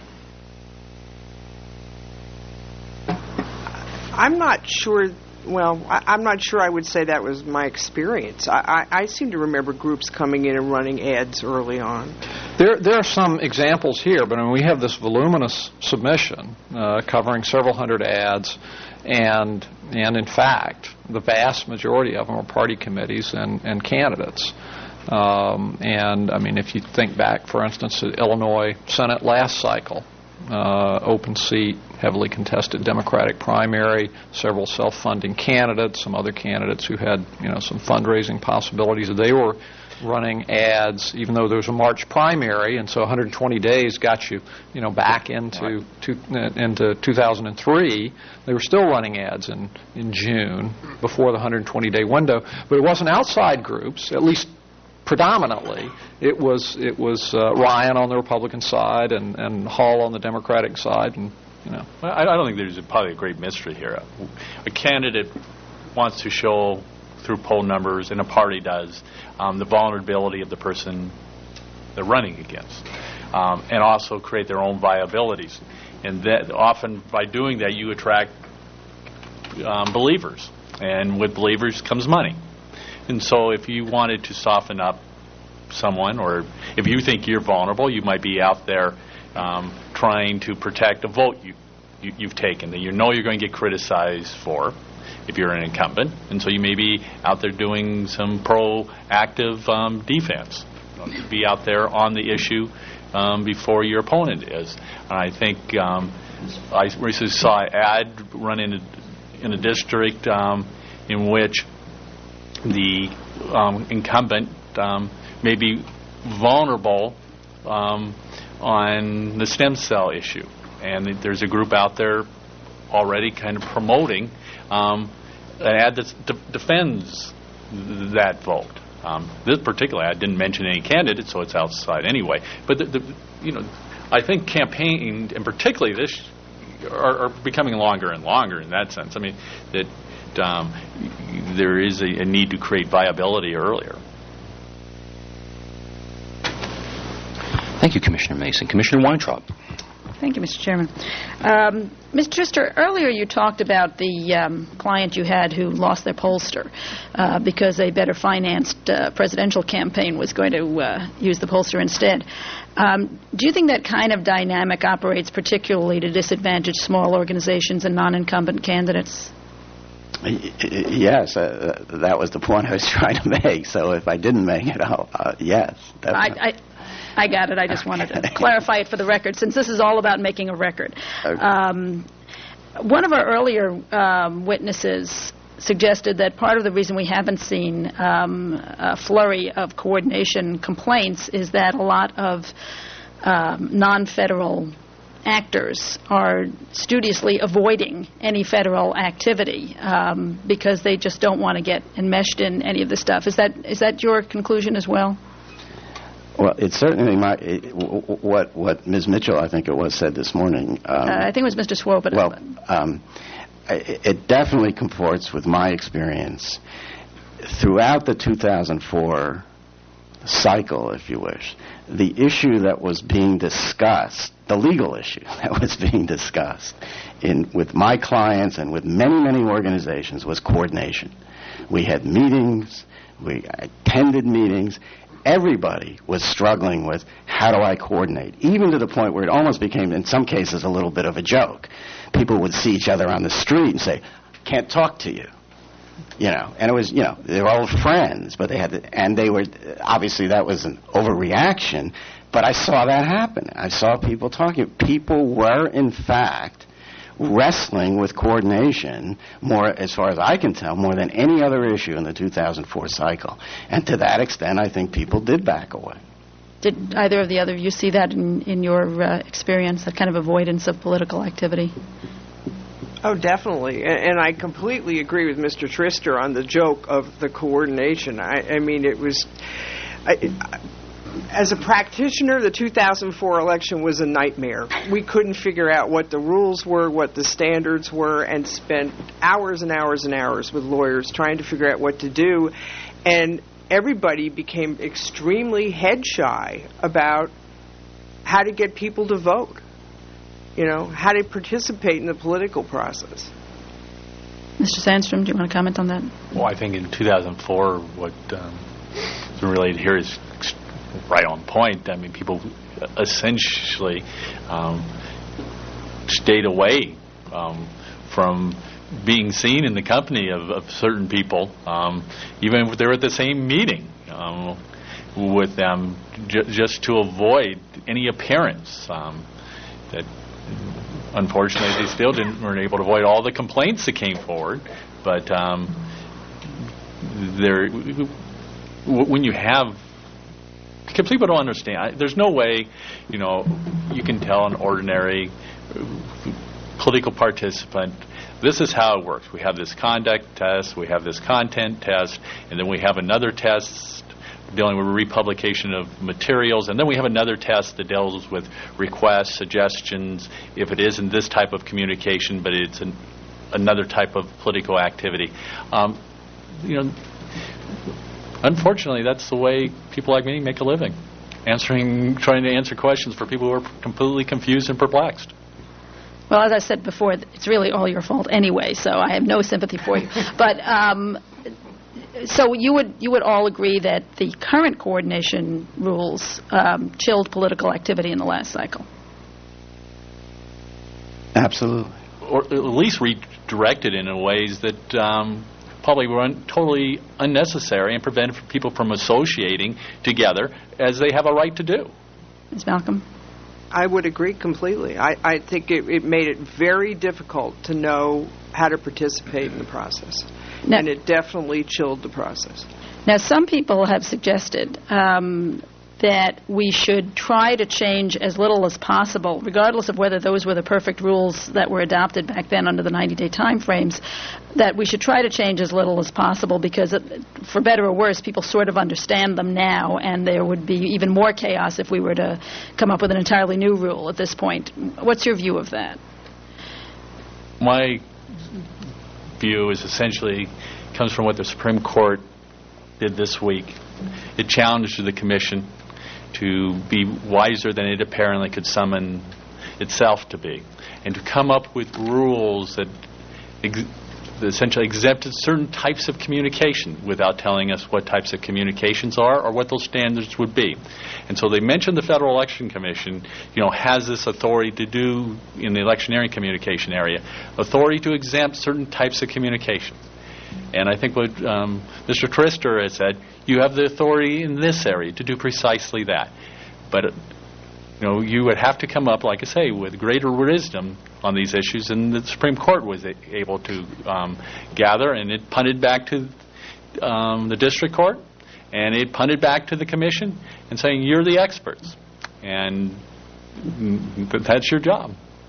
I'm not sure. Well, I, I'm not sure I would say that was my experience. I, I, I seem to remember groups coming in and running ads early on. There, there are some examples here, but I mean, we have this voluminous submission uh, covering several hundred ads, and and in fact, the vast majority of them are party committees and, and candidates. Um, and I mean, if you think back, for instance, to Illinois Senate last cycle, uh, open seat, heavily contested Democratic primary, several self-funding candidates, some other candidates who had, you know, some fundraising possibilities. They were running ads, even though there was a March primary, and so one hundred twenty days got you, you know, back into two, into two thousand three. They were still running ads in in June before the one hundred twenty day window, but it wasn't outside groups, at least predominantly. It was it was uh, Ryan on the Republican side and, and Hall on the Democratic side, and you know. I, I don't think there's a, probably a great mystery here. A candidate wants to show through poll numbers, and a party does, um, the vulnerability of the person they're running against, um, and also create their own viabilities. And that often by doing that, you attract um, believers, and with believers comes money. And so if you wanted to soften up someone, or if you think you're vulnerable, you might be out there um, trying to protect a vote you, you, you've taken that you know you're going to get criticized for if you're an incumbent. And so you may be out there doing some proactive um, defense, you know, to be out there on the issue um, before your opponent is. And I think um, I recently saw an ad run in a, in a district um, in which the um, incumbent um, may be vulnerable um, on the stem cell issue. And there's a group out there already kind of promoting um, an ad that de- defends th- that vote. Um, this particular ad didn't mention any candidates, so it's outside anyway. But, the, the, you know, I think campaign, and particularly this, are, are becoming longer and longer in that sense. I mean, that Um, there is a, a need to create viability earlier. Thank you, Commissioner Mason. Commissioner Weintraub. Thank you, Mister Chairman. Um, Mister Trister, earlier you talked about the um, client you had who lost their pollster uh, because a better financed uh, presidential campaign was going to uh, use the pollster instead. Um, do you think that kind of dynamic operates particularly to disadvantage small organizations and non-incumbent candidates? Yes, uh, that was the point I was trying to make. So if I didn't make it, I'll, uh, yes. I, I, I got it. I just wanted to clarify it for the record, since this is all about making a record. Okay. Um, one of our earlier um, witnesses suggested that part of the reason we haven't seen um, a flurry of coordination complaints is that a lot of um, non-federal actors are studiously avoiding any federal activity um, because they just don't want to get enmeshed in any of this stuff. Is that is that your conclusion as well? Well, it's certainly my it, w- w- what what Miz Mitchell, I think it was, said this morning. Um, uh, I think it was Mister Swope. But well, um, it, it definitely comports with my experience throughout the two thousand four cycle, if you wish. The issue that was being discussed, the legal issue that was being discussed in with my clients and with many, many organizations was coordination. We had meetings, we attended meetings. Everybody was struggling with how do I coordinate, even to the point where it almost became, in some cases, a little bit of a joke. People would see each other on the street and say, can't talk to you. You know, and it was, you know, they were all friends, but they had to, and they were, obviously that was an overreaction, but I saw that happen. I saw people talking. People were, in fact, wrestling with coordination more, as far as I can tell, more than any other issue in the two thousand four cycle. And to that extent, I think people did back away. Did either of the other of you see that in, in your uh, experience, that kind of avoidance of political activity? Oh, definitely. And, and I completely agree with Mister Trister on the joke of the coordination. I, I mean, it was... I, I, as a practitioner, the two thousand four election was a nightmare. We couldn't figure out what the rules were, what the standards were, and spent hours and hours and hours with lawyers trying to figure out what to do. And everybody became extremely head-shy about how to get people to vote. You know, how to participate in the political process. Mister Sandstrom, do you want to comment on that? Well, I think in two thousand four, what um, is related here is right on point. I mean, people essentially um, stayed away um, from being seen in the company of, of certain people, um, even if they were at the same meeting um, with them, j- just to avoid any appearance um, that... Unfortunately, they still didn't weren't able to avoid all the complaints that came forward. But um, there, when you have, because people don't understand, there's no way, you know, you can tell an ordinary political participant, this is how it works. We have this conduct test, we have this content test, and then we have another test dealing with republication of materials, and then we have another test that deals with requests, suggestions, if it isn't this type of communication, but it's an, another type of political activity. Um, you know, unfortunately, that's the way people like me make a living, answering, trying to answer questions for people who are completely confused and perplexed. Well, as I said before, it's really all your fault anyway, so I have no sympathy for you. But um, so you would you would all agree that the current coordination rules um, chilled political activity in the last cycle? Absolutely. Or at least redirected in ways that um, probably were un- totally unnecessary and prevented people from associating together as they have a right to do. Miz Malcolm? I would agree completely. I, I think it, it made it very difficult to know how to participate in the process. Now, and it definitely chilled the process. Now, some people have suggested um, that we should try to change as little as possible, regardless of whether those were the perfect rules that were adopted back then under the ninety-day time frames, that we should try to change as little as possible because, it, for better or worse, people sort of understand them now, and there would be even more chaos if we were to come up with an entirely new rule at this point. What's your view of that? My view is essentially comes from what the Supreme Court did this week. It challenged the Commission to be wiser than it apparently could summon itself to be, and to come up with rules that, ex- that essentially exempted certain types of communication without telling us what types of communications are or what those standards would be. And so they mentioned the Federal Election Commission, you know, has this authority to do, in the electioneering communication area, authority to exempt certain types of communication. And I think what um, Mister Trister has said, you have the authority in this area to do precisely that. But, you know, you would have to come up, like I say, with greater wisdom on these issues than the Supreme Court was a- able to um, gather, and it punted back to um, the district court, and it punted back to the commission, and saying, you're the experts, and mm, that's your job.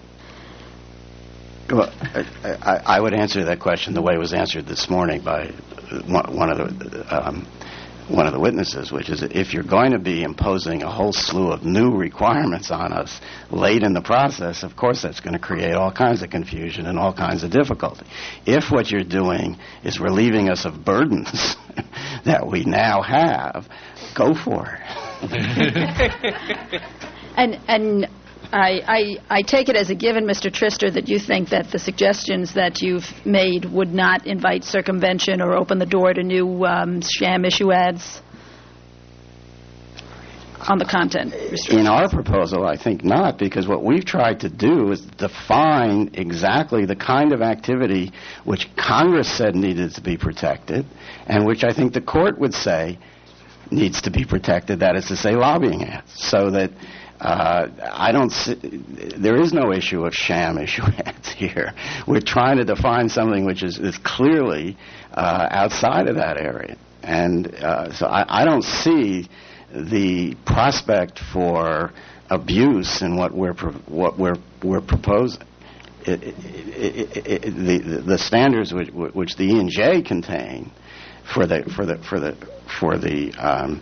Well, I, I, I would answer that question the way it was answered this morning by one, one of the um, one of the witnesses, which is that if you're going to be imposing a whole slew of new requirements on us late in the process, of course that's going to create all kinds of confusion and all kinds of difficulty. If what you're doing is relieving us of burdens that we now have, go for it. and and I, I I take it as a given, Mister Trister, that you think that the suggestions that you've made would not invite circumvention or open the door to new um, sham issue ads on the content restriction. In our proposal, I think not, because what we've tried to do is define exactly the kind of activity which Congress said needed to be protected, and which I think the court would say needs to be protected, that is to say lobbying ads, so that Uh, I don't see, there is no issue of sham issue ads here. We're trying to define something which is, is clearly uh, outside of that area. And uh, so I, I don't see the prospect for abuse in what we're pro- what we're we're proposing. It, it, it, it, it, the, the standards which, which the E and J contain for the for the for the for the um,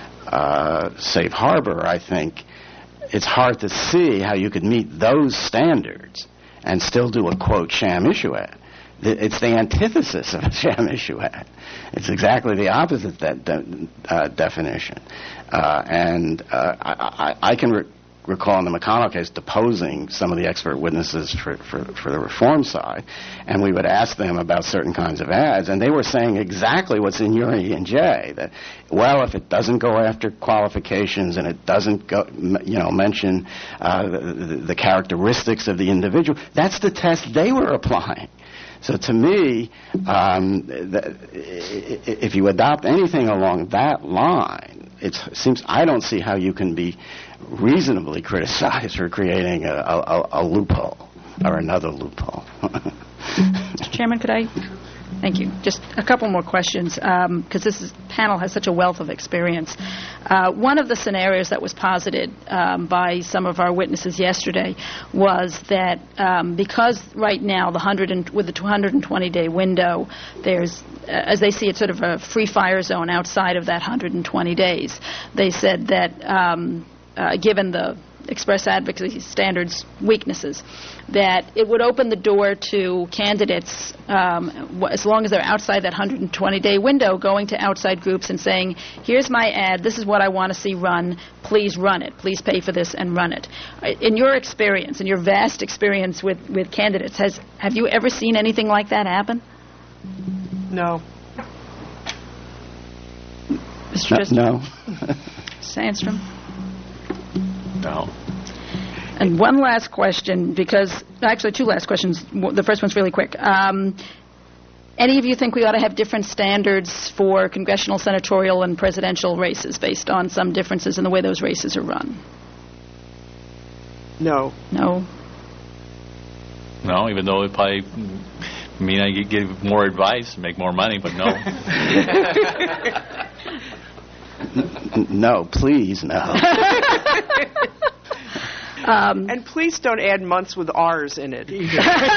uh, safe harbor, I think. It's hard to see how you could meet those standards and still do a, quote, sham issue ad. It's the antithesis of a sham issue ad. It's exactly the opposite that de- uh, definition. Uh, and uh, I, I, I can re- recall in the McConnell case deposing some of the expert witnesses for, for, for the reform side, and we would ask them about certain kinds of ads, and they were saying exactly what's in your E and J, that, well, if it doesn't go after qualifications and it doesn't go, you know, mention uh, the, the characteristics of the individual, that's the test they were applying. So to me, um, the, if you adopt anything along that line, it seems I don't see how you can be reasonably criticized for creating a, a, a loophole or another loophole. Mister Chairman, could I? Thank you. Just a couple more questions, because um, this is, panel has such a wealth of experience. Uh, one of the scenarios that was posited um, by some of our witnesses yesterday was that um, because right now the one hundred and, with the two hundred twenty day window, there's, uh, as they see it, sort of a free fire zone outside of that one hundred twenty days. They said that um, uh, given the express advocacy standards weaknesses, that it would open the door to candidates, um, w- as long as they're outside that one hundred twenty day window, going to outside groups and saying, here's my ad, this is what I want to see run, please run it, please pay for this and run it. In your experience, in your vast experience with, with candidates, has have you ever seen anything like that happen? No. Mister Tristan? No. Sandstrom? No. And one last question, because actually two last questions. The first one's really quick. Um, any of you think we ought to have different standards for congressional, senatorial, and presidential races based on some differences in the way those races are run? No. No? No, even though it probably mean I could give more advice and make more money, but no. No, please, no. Um, and please don't add months with R's in it either.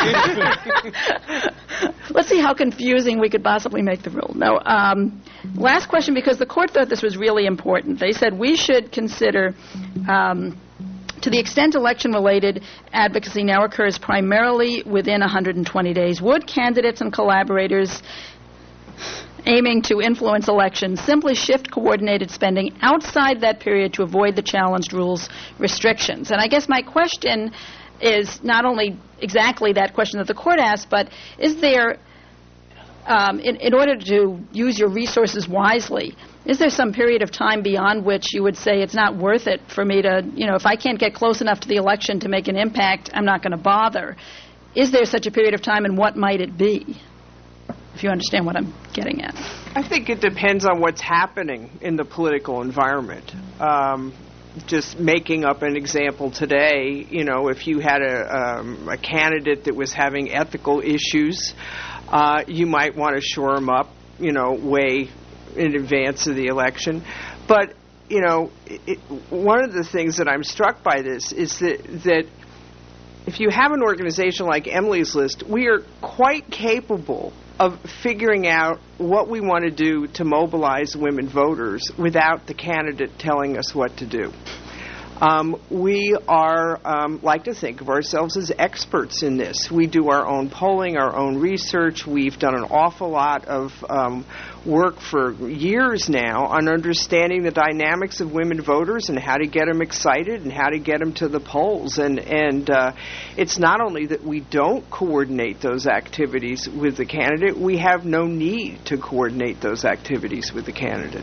Let's see how confusing we could possibly make the rule. No. Um, last question, because the court thought this was really important. They said we should consider, um, to the extent election-related advocacy now occurs primarily within one hundred twenty days, would candidates and collaborators aiming to influence elections simply shift coordinated spending outside that period to avoid the challenged rules restrictions? And I guess my question is not only exactly that question that the court asked, but is there, um, in, in order to use your resources wisely, is there some period of time beyond which you would say it's not worth it for me to, you know, if I can't get close enough to the election to make an impact, I'm not going to bother? Is there such a period of time, and what might it be? If you understand what I'm getting at. I think it depends on what's happening in the political environment. Um, just making up an example today, you know, if you had a, um, a candidate that was having ethical issues, uh, you might want to shore them up, you know, way in advance of the election. But, you know, it, one of the things that I'm struck by this is that, that if you have an organization like Emily's List, we are quite capable of figuring out what we want to do to mobilize women voters without the candidate telling us what to do. Um, we are um, like to think of ourselves as experts in this. We do our own polling, our own research. We've done an awful lot of um, work for years now on understanding the dynamics of women voters and how to get them excited and how to get them to the polls. And, and uh, it's not only that we don't coordinate those activities with the candidate, we have no need to coordinate those activities with the candidate.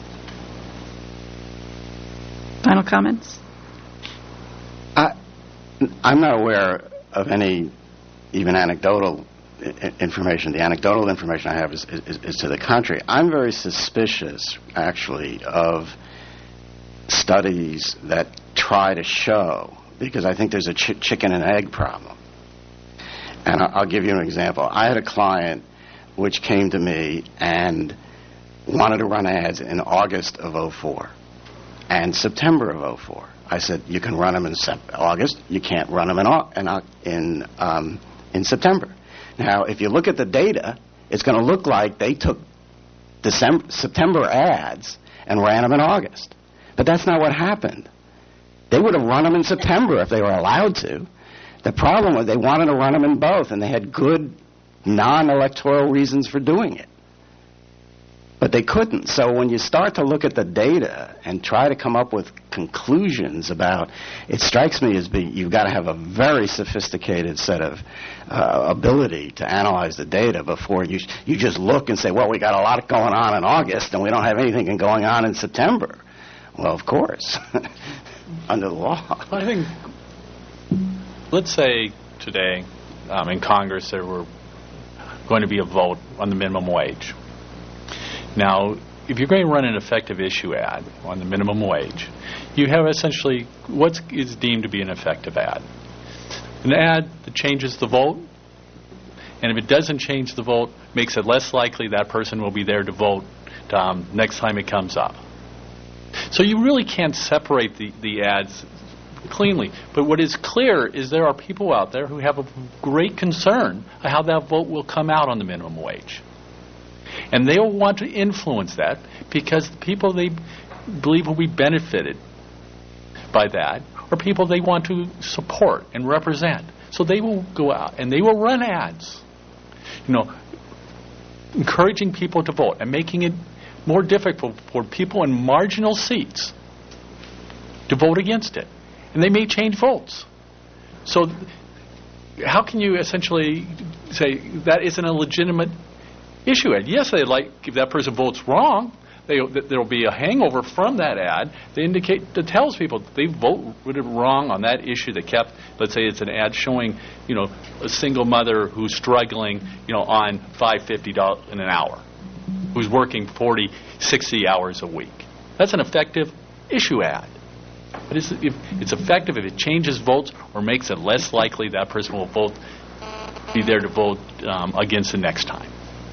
Final comments? I, I'm not aware of any even anecdotal I- information. The anecdotal information I have is, is, is to the contrary. I'm very suspicious, actually, of studies that try to show, because I think there's a ch- chicken and egg problem. And I'll, I'll give you an example. I had a client which came to me and wanted to run ads in August of oh four and September of oh four. I said, you can run them in sep- August. You can't run them in in in, um, in September. Now, if you look at the data, it's going to look like they took December, September ads and ran them in August. But that's not what happened. They would have run them in September if they were allowed to. The problem was they wanted to run them in both, and they had good non-electoral reasons for doing it. But they couldn't. So when you start to look at the data and try to come up with conclusions about, it strikes me as being, you've got to have a very sophisticated set of uh, ability to analyze the data before you you just look and say, well, we got a lot going on in August and we don't have anything going on in September. Well, of course, under the law. I think, let's say today um, in Congress there were going to be a vote on the minimum wage. Now, if you're going to run an effective issue ad on the minimum wage, you have essentially what is deemed to be an effective ad. An ad that changes the vote, and if it doesn't change the vote, makes it less likely that person will be there to vote um, next time it comes up. So you really can't separate the, the ads cleanly. But what is clear is there are people out there who have a great concern of how that vote will come out on the minimum wage. And they'll want to influence that because the people they believe will be benefited by that are people they want to support and represent. So they will go out and they will run ads, you know, encouraging people to vote and making it more difficult for people in marginal seats to vote against it. And they may change votes. So how can you essentially say that isn't a legitimate issue ad? Yes, they like if that person votes wrong, they, there will be a hangover from that ad. They indicate that tells people that they voted wrong on that issue that kept. Let's say it's an ad showing, you know, a single mother who's struggling, you know, on five fifty dollars an hour, who's working forty, sixty hours a week. That's an effective issue ad. But it's, if it's effective if it changes votes or makes it less likely that person will vote, be there to vote um, against the next time.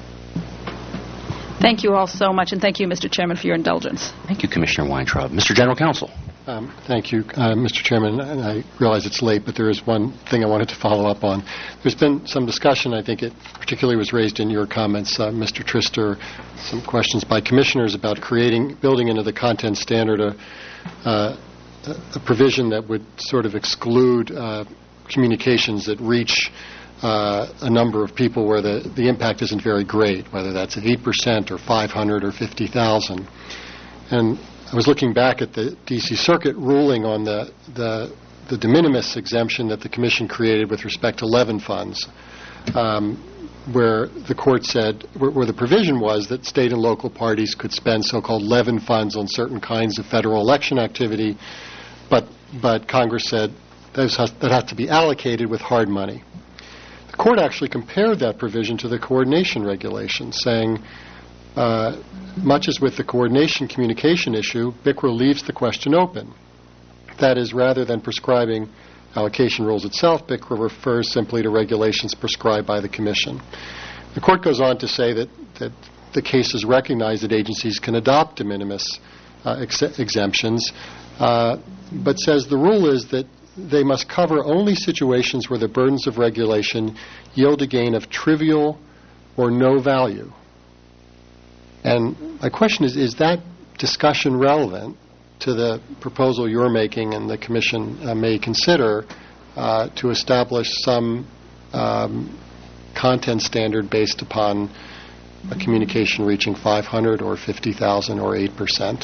Thank you all so much, and thank you, Mister Chairman, for your indulgence. Thank you, Commissioner Weintraub. Mister General Counsel. Um, thank you, uh, Mister Chairman. And I realize it's late, but there is one thing I wanted to follow up on. There's been some discussion, I think it particularly was raised in your comments, uh, Mister Trister, some questions by commissioners about creating, building into the content standard a, uh, a provision that would sort of exclude uh, communications that reach Uh, a number of people where the, the impact isn't very great, whether that's at eight percent or five hundred or fifty thousand. And I was looking back at the D C Circuit ruling on the, the, the de minimis exemption that the Commission created with respect to Levin funds, um, where the court said, where, where the provision was that state and local parties could spend so-called Levin funds on certain kinds of federal election activity, but, but Congress said those has, that has to be allocated with hard money. The court actually compared that provision to the coordination regulation, saying, uh, much as with the coordination communication issue, B I C R A leaves the question open. That is, rather than prescribing allocation rules itself, B I C R A refers simply to regulations prescribed by the Commission. The Court goes on to say that, that the cases recognize that agencies can adopt de minimis uh, ex- exemptions, uh, but says the rule is that they must cover only situations where the burdens of regulation yield a gain of trivial or no value. And my question is, is that discussion relevant to the proposal you're making and the Commission uh, may consider uh, to establish some um, content standard based upon a communication reaching five hundred or fifty thousand or eight percent?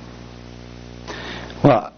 Well,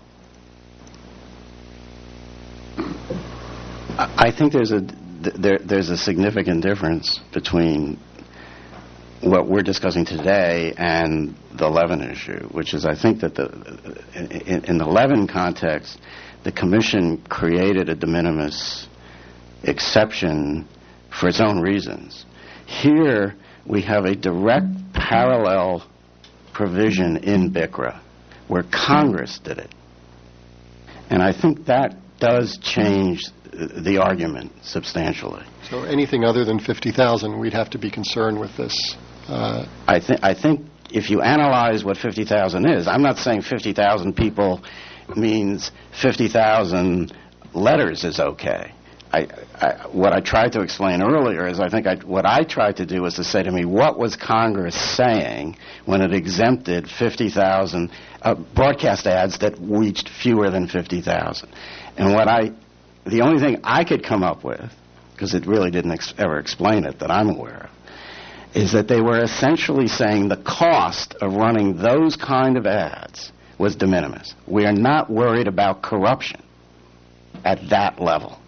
I think there's a there, there's a significant difference between what we're discussing today and the Levin issue, which is I think that the in, in the Levin context, the Commission created a de minimis exception for its own reasons. Here we have a direct parallel provision in B I C R A where Congress did it. And I think that does change the argument substantially. So anything other than fifty thousand, we'd have to be concerned with this. Uh, I, th- I think if you analyze what fifty thousand is, I'm not saying fifty thousand people means fifty thousand letters is okay. I, I, what I tried to explain earlier is I think I, what I tried to do was to say to me, what was Congress saying when it exempted fifty thousand uh, broadcast ads that reached fewer than fifty thousand? And what I, the only thing I could come up with, because it really didn't ex- ever explain it that I'm aware of, is that they were essentially saying the cost of running those kind of ads was de minimis. We are not worried about corruption at that level.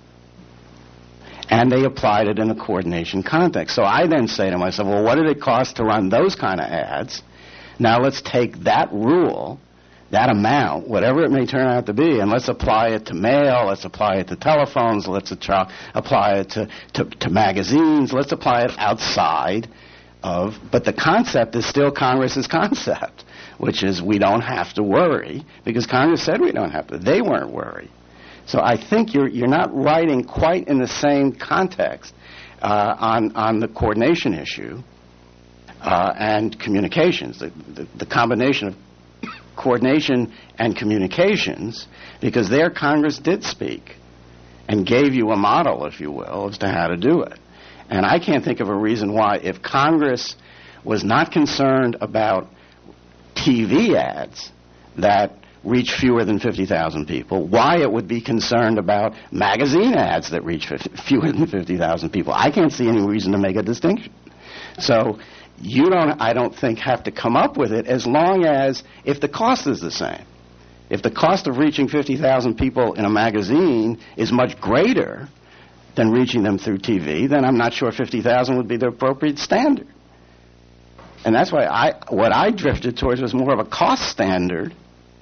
And they applied it in a coordination context. So I then say to myself, well, what did it cost to run those kind of ads? Now let's take that rule, that amount, whatever it may turn out to be, and let's apply it to mail, let's apply it to telephones, let's attra- apply it to, to, to magazines, let's apply it outside of, but the concept is still Congress's concept, which is we don't have to worry, because Congress said we don't have to. They weren't worried. So I think you're you're not writing quite in the same context uh, on on the coordination issue uh, and communications, the, the, the combination of coordination and communications, because there Congress did speak and gave you a model, if you will, as to how to do it. And I can't think of a reason why, if Congress was not concerned about T V ads that reach fewer than fifty thousand people, why it would be concerned about magazine ads that reach f- fewer than fifty thousand people. I can't see any reason to make a distinction. So you don't, I don't think, have to come up with it as long as, if the cost is the same. If the cost of reaching fifty thousand people in a magazine is much greater than reaching them through T V, then I'm not sure fifty thousand would be the appropriate standard. And that's why I, what I drifted towards was more of a cost standard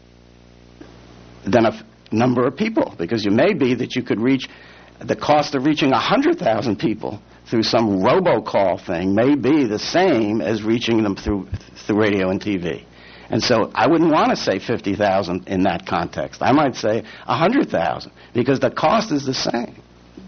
than a f- number of people, because you may be that you could reach the cost of reaching one hundred thousand people through some robocall thing may be the same as reaching them through through radio and T V. And so I wouldn't want to say fifty thousand in that context. I might say one hundred thousand, because the cost is the same.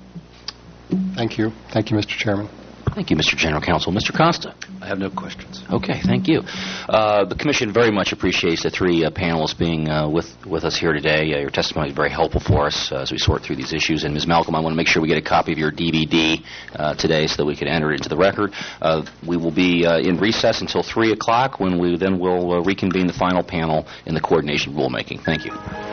Thank you. Thank you, Mister Chairman. Thank you, Mister General Counsel. Mister Costa? I have no questions. Okay, thank you. Uh, the Commission very much appreciates the three uh, panelists being uh, with, with us here today. Uh, your testimony is very helpful for us uh, as we sort through these issues. And Miz Malcolm, I want to make sure we get a copy of your D V D uh, today so that we can enter it into the record. Uh, we will be uh, in recess until three o'clock, when we then will uh, reconvene the final panel in the coordination rulemaking. Thank you.